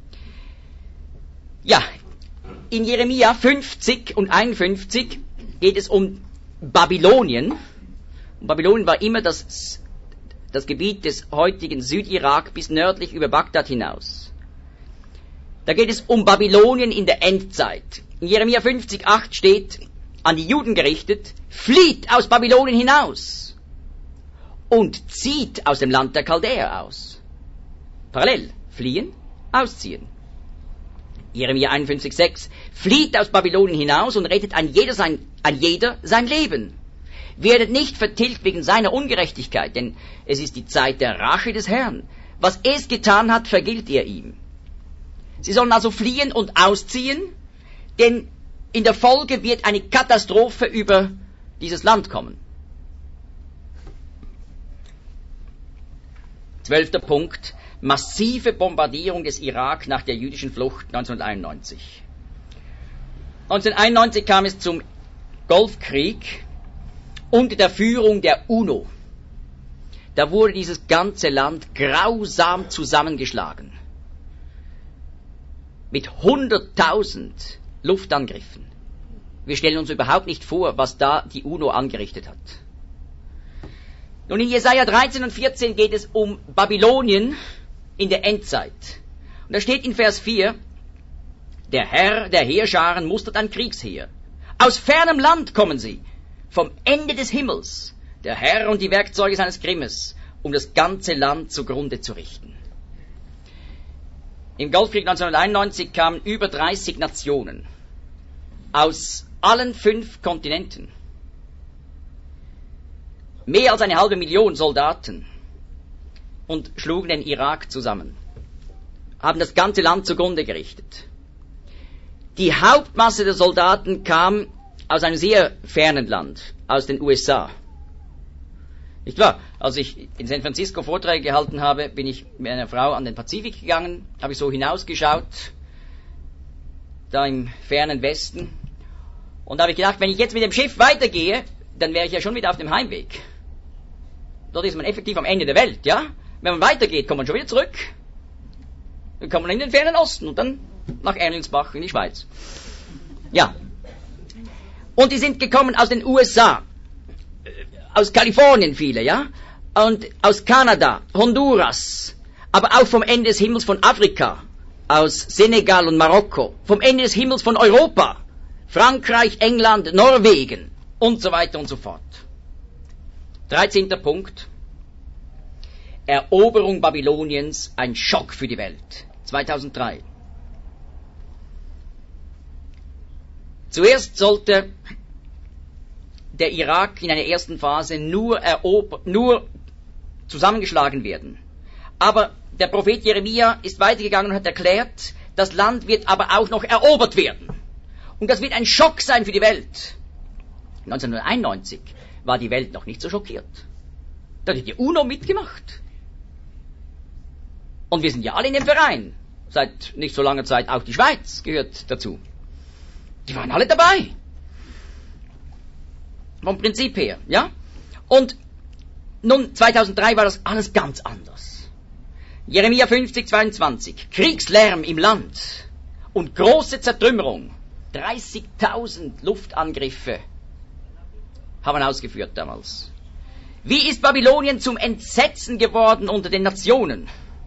Ja, in Jeremia fünfzig und einundfünfzig geht es um Babylonien. Und Babylonien war immer das, das Gebiet des heutigen Südirak bis nördlich über Bagdad hinaus. Da geht es um Babylonien in der Endzeit. In Jeremia fünfzig, acht steht, an die Juden gerichtet, flieht aus Babylonien hinaus und zieht aus dem Land der Chaldäer aus. Parallel, fliehen, ausziehen. Jeremia einundfünfzig, sechs, flieht aus Babylonien hinaus und rettet ein jeder sein, ein jeder sein Leben. Werdet nicht vertilgt wegen seiner Ungerechtigkeit, denn es ist die Zeit der Rache des Herrn. Was es getan hat, vergilt er ihm. Sie sollen also fliehen und ausziehen, denn in der Folge wird eine Katastrophe über dieses Land kommen. Zwölfter Punkt. Massive Bombardierung des Irak nach der jüdischen Flucht neunzehnhunderteinundneunzig. neunzehnhunderteinundneunzig kam es zum Golfkrieg unter der Führung der UNO. Da wurde dieses ganze Land grausam zusammengeschlagen. Mit hunderttausend Luftangriffen. Wir stellen uns überhaupt nicht vor, was da die UNO angerichtet hat. Nun, in Jesaja dreizehn und vierzehn geht es um Babylonien in der Endzeit. Und da steht in Vers vier, der Herr der Heerscharen mustert ein Kriegsheer. Aus fernem Land kommen sie, vom Ende des Himmels, der Herr und die Werkzeuge seines Grimmes, um das ganze Land zugrunde zu richten. Im Golfkrieg neunzehnhunderteinundneunzig kamen über dreißig Nationen aus allen fünf Kontinenten. Mehr als eine halbe Million Soldaten und schlugen den Irak zusammen, haben das ganze Land zugrunde gerichtet. Die Hauptmasse der Soldaten kam aus einem sehr fernen Land, aus den U S A. Nicht wahr? Als ich in San Francisco Vorträge gehalten habe, bin ich mit einer Frau an den Pazifik gegangen, habe ich so hinausgeschaut, da im fernen Westen, und da habe ich gedacht, wenn ich jetzt mit dem Schiff weitergehe, dann wäre ich ja schon wieder auf dem Heimweg. Dort ist man effektiv am Ende der Welt, ja? Wenn man weitergeht, kommt man schon wieder zurück. Dann kommt man in den fernen Osten und dann nach Erlingsbach in die Schweiz. Ja. Und die sind gekommen aus den U S A, aus Kalifornien viele, ja? Und aus Kanada, Honduras, aber auch vom Ende des Himmels von Afrika, aus Senegal und Marokko, vom Ende des Himmels von Europa, Frankreich, England, Norwegen und so weiter und so fort. dreizehnter Punkt. Eroberung Babyloniens, ein Schock für die Welt. zweitausenddrei. Zuerst sollte der Irak in einer ersten Phase nur, erober, nur zusammengeschlagen werden. Aber der Prophet Jeremia ist weitergegangen und hat erklärt, das Land wird aber auch noch erobert werden. Und das wird ein Schock sein für die Welt. neunzehnhunderteinundneunzig war die Welt noch nicht so schockiert. Da hat die UNO mitgemacht. Und wir sind ja alle in dem Verein. Seit nicht so langer Zeit auch die Schweiz gehört dazu. Die waren alle dabei. Vom Prinzip her, ja? Und nun, zweitausenddrei war das alles ganz anders. Jeremia fünfzig, zweiundzwanzig. Kriegslärm im Land und große Zertrümmerung. dreißigtausend Luftangriffe haben ausgeführt damals. Wie ist Babylonien zum Entsetzen geworden unter den Nationen?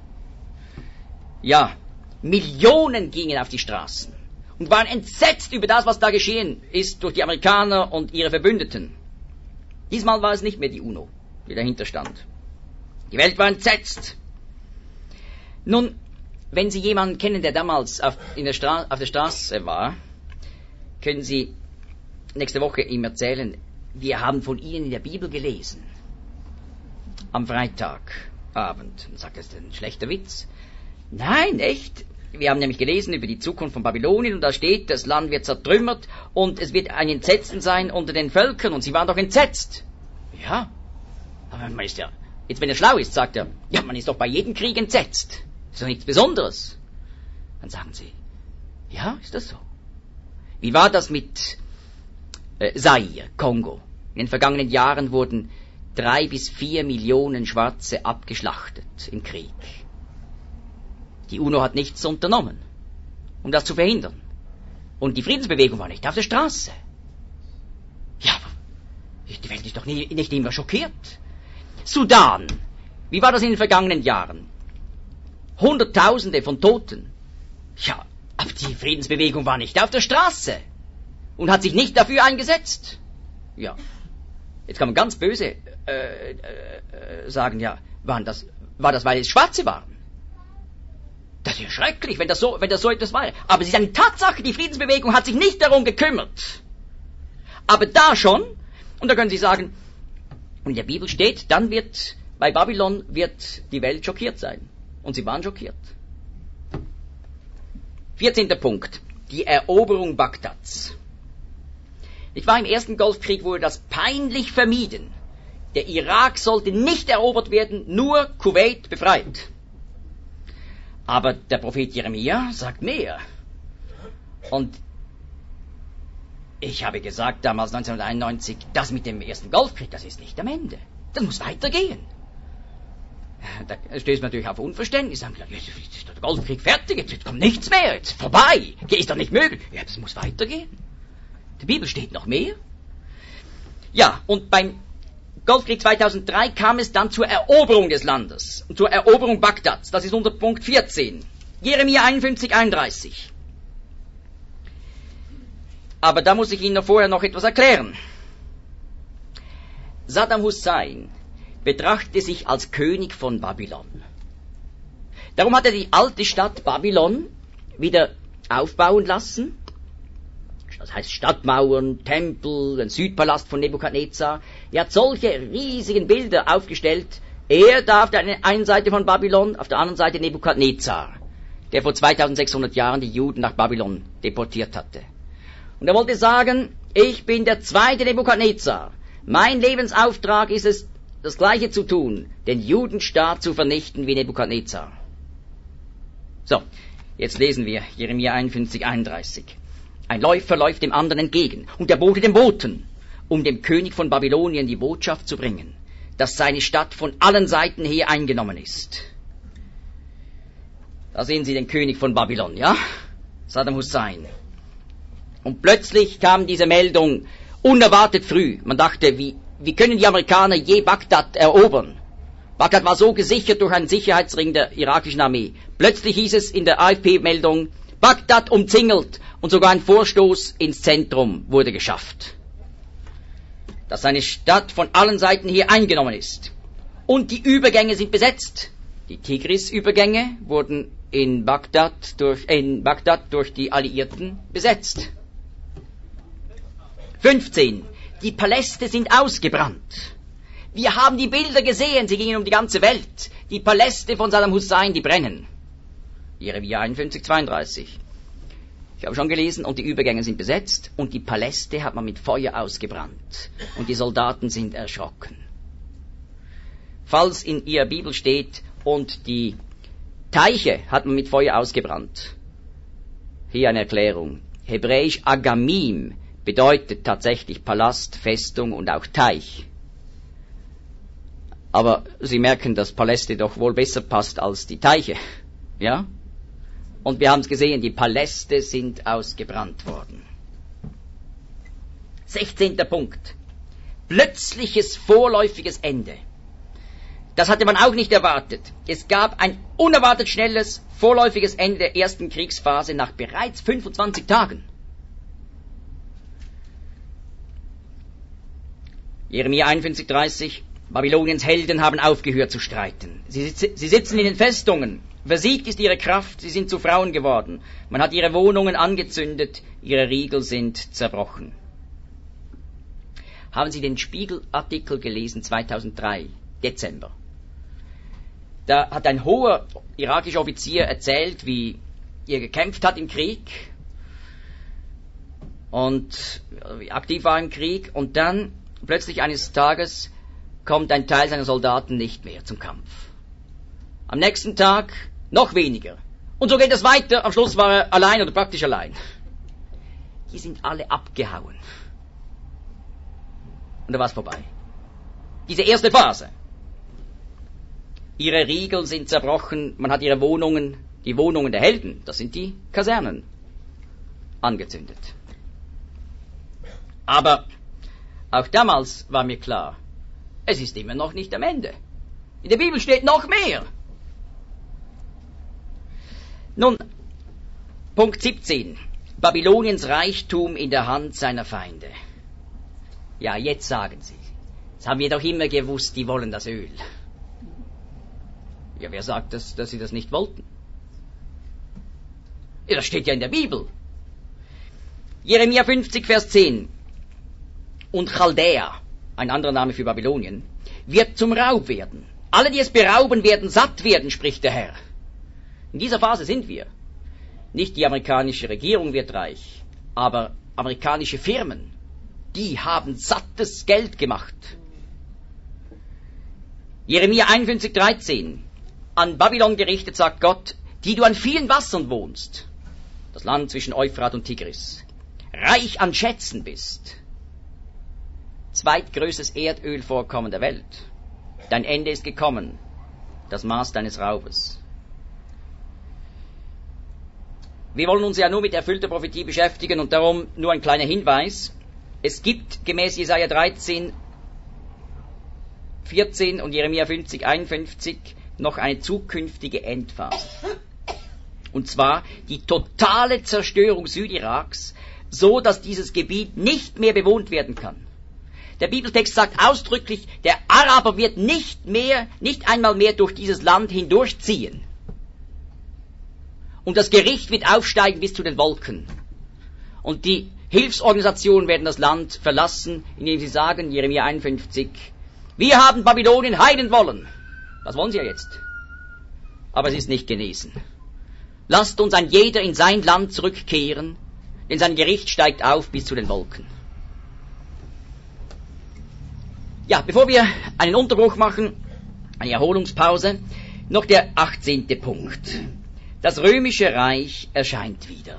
Ja, Millionen gingen auf die Straßen und waren entsetzt über das, was da geschehen ist durch die Amerikaner und ihre Verbündeten. Diesmal war es nicht mehr die UNO, die dahinter stand. Die Welt war entsetzt. Nun, wenn Sie jemanden kennen, der damals auf, in der, Stra- auf der Straße war, können Sie nächste Woche ihm erzählen, wir haben von Ihnen in der Bibel gelesen. Am Freitagabend. Dann sagt er, das ist ein schlechter Witz. Nein, echt. Wir haben nämlich gelesen über die Zukunft von Babylonien und da steht, das Land wird zertrümmert und es wird ein Entsetzen sein unter den Völkern und sie waren doch entsetzt. Ja, Aber man ist ja, jetzt wenn er schlau ist, sagt er, ja, man ist doch bei jedem Krieg entsetzt. Ist doch nichts Besonderes. Dann sagen sie, ja, ist das so? Wie war das mit äh, Zaire, Kongo? In den vergangenen Jahren wurden drei bis vier Millionen Schwarze abgeschlachtet im Krieg. Die UNO hat nichts unternommen, um das zu verhindern. Und die Friedensbewegung war nicht auf der Straße. Ja, aber die Welt ist doch nie, nicht immer schockiert. Sudan, wie war das in den vergangenen Jahren? Hunderttausende von Toten. Ja, aber die Friedensbewegung war nicht auf der Straße und hat sich nicht dafür eingesetzt. Ja, jetzt kann man ganz böse äh, äh, sagen, ja, waren das, war das, weil es Schwarze waren? Das ist ja schrecklich, wenn das so, wenn das so etwas war. Aber es ist eine Tatsache, die Friedensbewegung hat sich nicht darum gekümmert. Aber da schon, und da können Sie sagen, und in der Bibel steht, dann wird, bei Babylon wird die Welt schockiert sein. Und sie waren schockiert. vierzehnter Punkt. Die Eroberung Bagdads. Ich war im ersten Golfkrieg, wurde das peinlich vermieden. Der Irak sollte nicht erobert werden, nur Kuwait befreit. Aber der Prophet Jeremia sagt mehr. Und ich habe gesagt damals neunzehnhunderteinundneunzig, das mit dem ersten Golfkrieg, das ist nicht am Ende. Das muss weitergehen. Da stößt man natürlich auf Unverständnis. Sagen, jetzt ist der Golfkrieg fertig, jetzt kommt nichts mehr, jetzt vorbei, ist doch nicht möglich. Ja, das muss weitergehen. In der Bibel steht noch mehr. Ja, und beim Golfkrieg zweitausenddrei kam es dann zur Eroberung des Landes, zur Eroberung Bagdads. Das ist unter Punkt vierzehn. Jeremia einundfünfzig, einunddreißig. Aber da muss ich Ihnen vorher noch etwas erklären. Saddam Hussein betrachtete sich als König von Babylon. Darum hat er die alte Stadt Babylon wieder aufbauen lassen. Das heißt Stadtmauern, Tempel, ein Südpalast von Nebukadnezar. Er hat solche riesigen Bilder aufgestellt. Er da auf der einen Seite von Babylon, auf der anderen Seite Nebukadnezar, der vor zweitausendsechshundert Jahren die Juden nach Babylon deportiert hatte. Und er wollte sagen, ich bin der zweite Nebukadnezar. Mein Lebensauftrag ist es, das Gleiche zu tun, den Judenstaat zu vernichten wie Nebukadnezar. So, jetzt lesen wir Jeremia einundfünfzig, einunddreißig. Ein Läufer läuft dem anderen entgegen, und der Bote dem Boten, um dem König von Babylonien die Botschaft zu bringen, dass seine Stadt von allen Seiten her eingenommen ist. Da sehen Sie den König von Babylon, ja? Saddam Hussein. Und plötzlich kam diese Meldung, unerwartet früh. Man dachte, wie, wie können die Amerikaner je Bagdad erobern? Bagdad war so gesichert durch einen Sicherheitsring der irakischen Armee. Plötzlich hieß es in der A F P-Meldung, Bagdad umzingelt, und sogar ein Vorstoß ins Zentrum wurde geschafft. Dass seine Stadt von allen Seiten hier eingenommen ist. Und die Übergänge sind besetzt. Die Tigris-Übergänge wurden in Bagdad durch, in Bagdad durch die Alliierten besetzt. fünfzehn. Die Paläste sind ausgebrannt. Wir haben die Bilder gesehen, sie gingen um die ganze Welt. Die Paläste von Saddam Hussein, die brennen. Jeremia einundfünfzig, zweiunddreißig. Ich habe schon gelesen, und die Übergänge sind besetzt, und die Paläste hat man mit Feuer ausgebrannt. Und die Soldaten sind erschrocken. Falls in Ihrer Bibel steht, und die Teiche hat man mit Feuer ausgebrannt. Hier eine Erklärung. Hebräisch Agamim bedeutet tatsächlich Palast, Festung und auch Teich. Aber Sie merken, dass Paläste doch wohl besser passt als die Teiche. Ja? Und wir haben es gesehen, die Paläste sind ausgebrannt worden. sechzehnter Punkt. Plötzliches vorläufiges Ende. Das hatte man auch nicht erwartet. Es gab ein unerwartet schnelles, vorläufiges Ende der ersten Kriegsphase nach bereits fünfundzwanzig Tagen. Jeremia einundfünfzig, dreißig. Babyloniens Helden haben aufgehört zu streiten. Sie, sie sitzen in den Festungen. Versiegt ist ihre Kraft, sie sind zu Frauen geworden. Man hat ihre Wohnungen angezündet, ihre Riegel sind zerbrochen. Haben Sie den Spiegelartikel gelesen, zweitausenddrei, Dezember? Da hat ein hoher irakischer Offizier erzählt, wie er gekämpft hat im Krieg und wie aktiv war im Krieg, und dann plötzlich eines Tages kommt ein Teil seiner Soldaten nicht mehr zum Kampf. Am nächsten Tag noch weniger. Und so geht es weiter. Am Schluss war er allein oder praktisch allein. Die sind alle abgehauen. Und da war es vorbei. Diese erste Phase. Ihre Riegel sind zerbrochen, man hat ihre Wohnungen, die Wohnungen der Helden, das sind die Kasernen, angezündet. Aber auch damals war mir klar, es ist immer noch nicht am Ende. In der Bibel steht noch mehr. Nun, Punkt siebzehn. Babyloniens Reichtum in der Hand seiner Feinde. Ja, jetzt sagen Sie, das haben wir doch immer gewusst, die wollen das Öl. Ja, wer sagt, dass, dass sie das nicht wollten? Ja, das steht ja in der Bibel. Jeremia fünfzig, Vers zehn. Und Chaldäa, ein anderer Name für Babylonien, wird zum Raub werden. Alle, die es berauben, werden satt werden, spricht der Herr. In dieser Phase sind wir. Nicht die amerikanische Regierung wird reich, aber amerikanische Firmen, die haben sattes Geld gemacht. Jeremia einundfünfzig, dreizehn. An Babylon gerichtet, sagt Gott, die du an vielen Wassern wohnst, das Land zwischen Euphrat und Tigris, reich an Schätzen bist, zweitgrößtes Erdölvorkommen der Welt. Dein Ende ist gekommen, das Maß deines Raubes. Wir wollen uns ja nur mit erfüllter Prophetie beschäftigen und darum nur ein kleiner Hinweis. Es gibt gemäß Jesaja dreizehn, vierzehn und Jeremia fünfzig, einundfünfzig noch eine zukünftige Endphase. Und zwar die totale Zerstörung Südiraks, so dass dieses Gebiet nicht mehr bewohnt werden kann. Der Bibeltext sagt ausdrücklich, der Araber wird nicht mehr, nicht einmal mehr durch dieses Land hindurchziehen. Und das Gericht wird aufsteigen bis zu den Wolken. Und die Hilfsorganisationen werden das Land verlassen, indem sie sagen, Jeremia einundfünfzig, wir haben Babylonien heilen wollen. Das wollen sie ja jetzt. Aber es ist nicht genesen. Lasst uns ein jeder in sein Land zurückkehren, denn sein Gericht steigt auf bis zu den Wolken. Ja, bevor wir einen Unterbruch machen, eine Erholungspause, noch der achtzehnte Punkt. Das römische Reich erscheint wieder.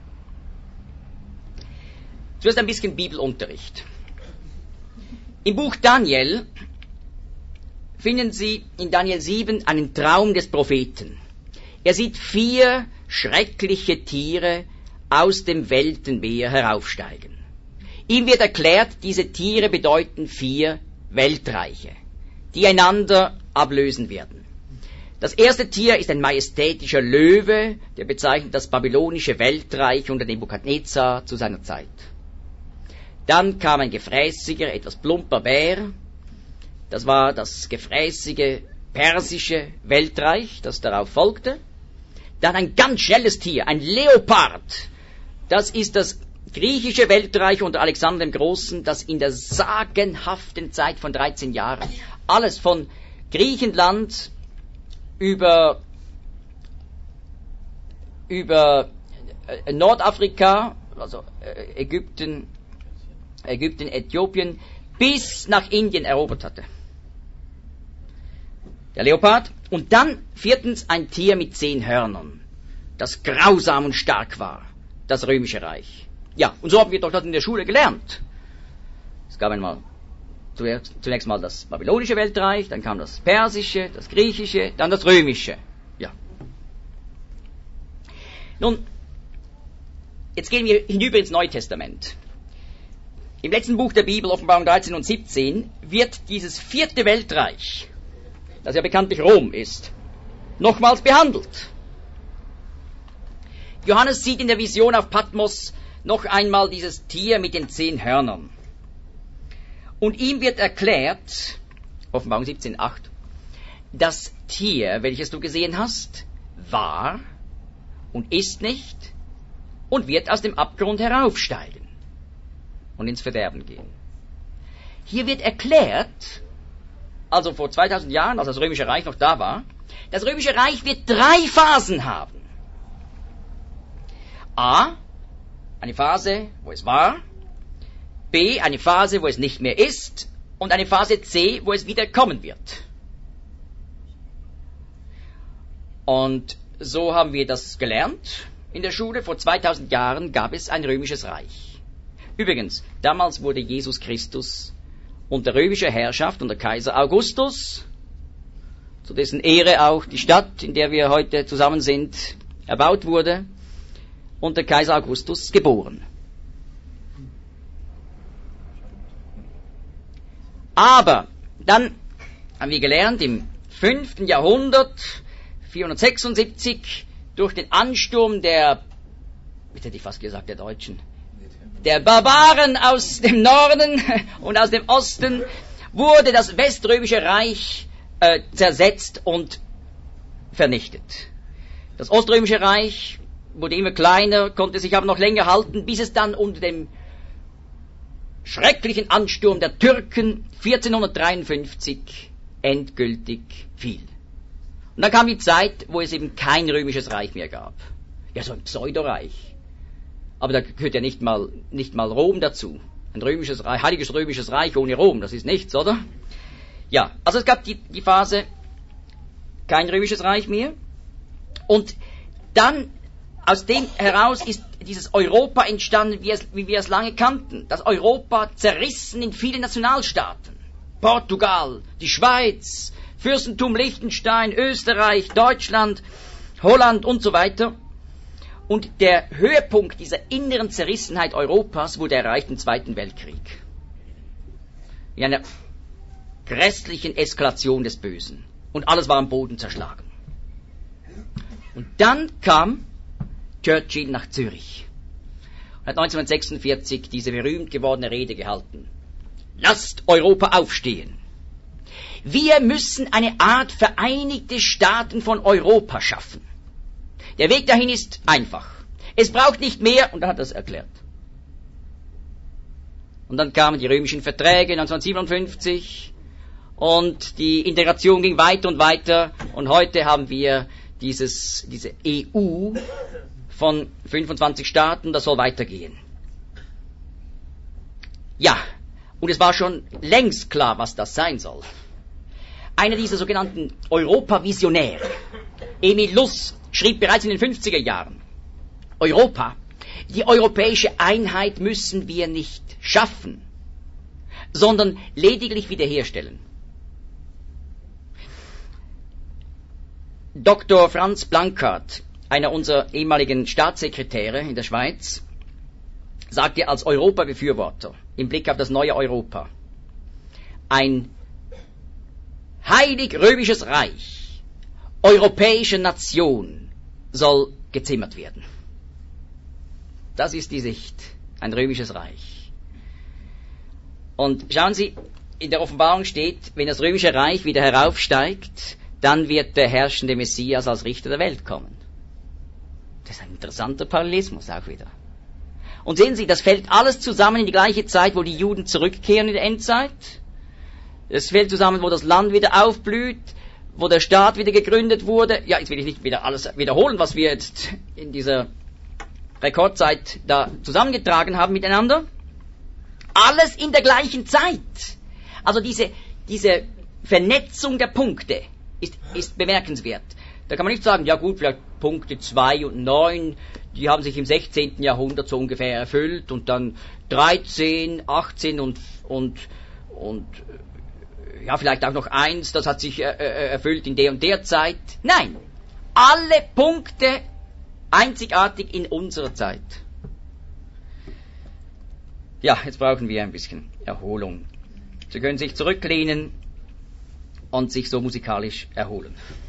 Zuerst ein bisschen Bibelunterricht. Im Buch Daniel finden Sie in Daniel sieben einen Traum des Propheten. Er sieht vier schreckliche Tiere aus dem Weltenmeer heraufsteigen. Ihm wird erklärt, diese Tiere bedeuten vier Weltreiche, die einander ablösen werden. Das erste Tier ist ein majestätischer Löwe, der bezeichnet das babylonische Weltreich unter Nebukadnezar zu seiner Zeit. Dann kam ein gefräßiger, etwas plumper Bär. Das war das gefräßige persische Weltreich, das darauf folgte. Dann ein ganz schnelles Tier, ein Leopard. Das ist das griechische Weltreich unter Alexander dem Großen, das in der sagenhaften Zeit von dreizehn Jahren alles von Griechenland über, über Nordafrika, also Ägypten, Ägypten, Äthiopien, bis nach Indien erobert hatte. Der Leopard. Und dann viertens ein Tier mit zehn Hörnern, das grausam und stark war, das römische Reich. Ja, und so haben wir doch das in der Schule gelernt. Es gab einmal zuerst, zunächst mal das babylonische Weltreich, dann kam das persische, das griechische, dann das römische. Ja. Nun, jetzt gehen wir hinüber ins Neue Testament. Im letzten Buch der Bibel, Offenbarung dreizehn und siebzehn, wird dieses vierte Weltreich, das ja bekanntlich Rom ist, nochmals behandelt. Johannes sieht in der Vision auf Patmos noch einmal dieses Tier mit den zehn Hörnern. Und ihm wird erklärt, Offenbarung siebzehn, acht, das Tier, welches du gesehen hast, war und ist nicht und wird aus dem Abgrund heraufsteigen und ins Verderben gehen. Hier wird erklärt, also vor zweitausend Jahren, als das Römische Reich noch da war, das Römische Reich wird drei Phasen haben. A, eine Phase, wo es war. B, eine Phase, wo es nicht mehr ist. und eine Phase C, wo es wieder kommen wird. Und so haben wir das gelernt in der Schule. Vor zweitausend Jahren gab es ein römisches Reich. Übrigens, damals wurde Jesus Christus unter römischer Herrschaft, unter Kaiser Augustus, zu dessen Ehre auch die Stadt, in der wir heute zusammen sind, erbaut wurde, unter Kaiser Augustus geboren. Aber dann haben wir gelernt, im fünften Jahrhundert, vierhundertsechsundsiebzig, durch den Ansturm der, jetzt hätte ich fast gesagt, der Deutschen, der Barbaren aus dem Norden und aus dem Osten, wurde das Weströmische Reich äh, zersetzt und vernichtet. Das Oströmische Reich wurde immer kleiner, konnte sich aber noch länger halten, bis es dann unter dem schrecklichen Ansturm der Türken vierzehnhundertdreiundfünfzig endgültig fiel. Und dann kam die Zeit, wo es eben kein römisches Reich mehr gab. Ja, so ein Pseudoreich. Aber da gehört ja nicht mal, nicht mal Rom dazu. Ein römisches Reich, heiliges römisches Reich ohne Rom, das ist nichts, oder? Ja, also es gab die, die Phase, kein römisches Reich mehr. Und dann, aus dem heraus ist dieses Europa entstanden, wie, es, wie wir es lange kannten. Das Europa zerrissen in viele Nationalstaaten. Portugal, die Schweiz, Fürstentum Liechtenstein, Österreich, Deutschland, Holland und so weiter. Und der Höhepunkt dieser inneren Zerrissenheit Europas wurde erreicht im Zweiten Weltkrieg. In einer grässlichen Eskalation des Bösen. Und alles war am Boden zerschlagen. Und dann kam Churchill nach Zürich und hat neunzehnhundertsechsundvierzig diese berühmt gewordene Rede gehalten. Lasst Europa aufstehen. Wir müssen eine Art Vereinigte Staaten von Europa schaffen. Der Weg dahin ist einfach. Es braucht nicht mehr, und dann hat er es erklärt. Und dann kamen die römischen Verträge neunzehnhundertsiebenundfünfzig und die Integration ging weiter und weiter und heute haben wir dieses, diese E U von fünfundzwanzig Staaten, das soll weitergehen. Ja, und es war schon längst klar, was das sein soll. Einer dieser sogenannten Europa-Visionäre, Emil Luss, schrieb bereits in den fünfziger Jahren, Europa, die europäische Einheit müssen wir nicht schaffen, sondern lediglich wiederherstellen. Doktor Franz Blankart, einer unserer ehemaligen Staatssekretäre in der Schweiz, sagte als Europa-Befürworter im Blick auf das neue Europa, ein heilig-römisches Reich, europäische Nation soll gezimmert werden. Das ist die Sicht, ein römisches Reich. Und schauen Sie, in der Offenbarung steht, wenn das römische Reich wieder heraufsteigt, dann wird der herrschende Messias als Richter der Welt kommen. Das ist ein interessanter Parallelismus auch wieder. Und sehen Sie, das fällt alles zusammen in die gleiche Zeit, wo die Juden zurückkehren in der Endzeit. Es fällt zusammen, wo das Land wieder aufblüht, wo der Staat wieder gegründet wurde. Ja, jetzt will ich nicht wieder alles wiederholen, was wir jetzt in dieser Rekordzeit da zusammengetragen haben miteinander. Alles in der gleichen Zeit. Also diese, diese Vernetzung der Punkte ist, ist bemerkenswert. Da kann man nicht sagen, ja gut, vielleicht Punkte zwei und neun, die haben sich im sechzehnten Jahrhundert so ungefähr erfüllt und dann dreizehn, achtzehn und, und, und ja, vielleicht auch noch eins, das hat sich äh, erfüllt in der und der Zeit. Nein, alle Punkte einzigartig in unserer Zeit. Ja, jetzt brauchen wir ein bisschen Erholung. Sie können sich zurücklehnen und sich so musikalisch erholen.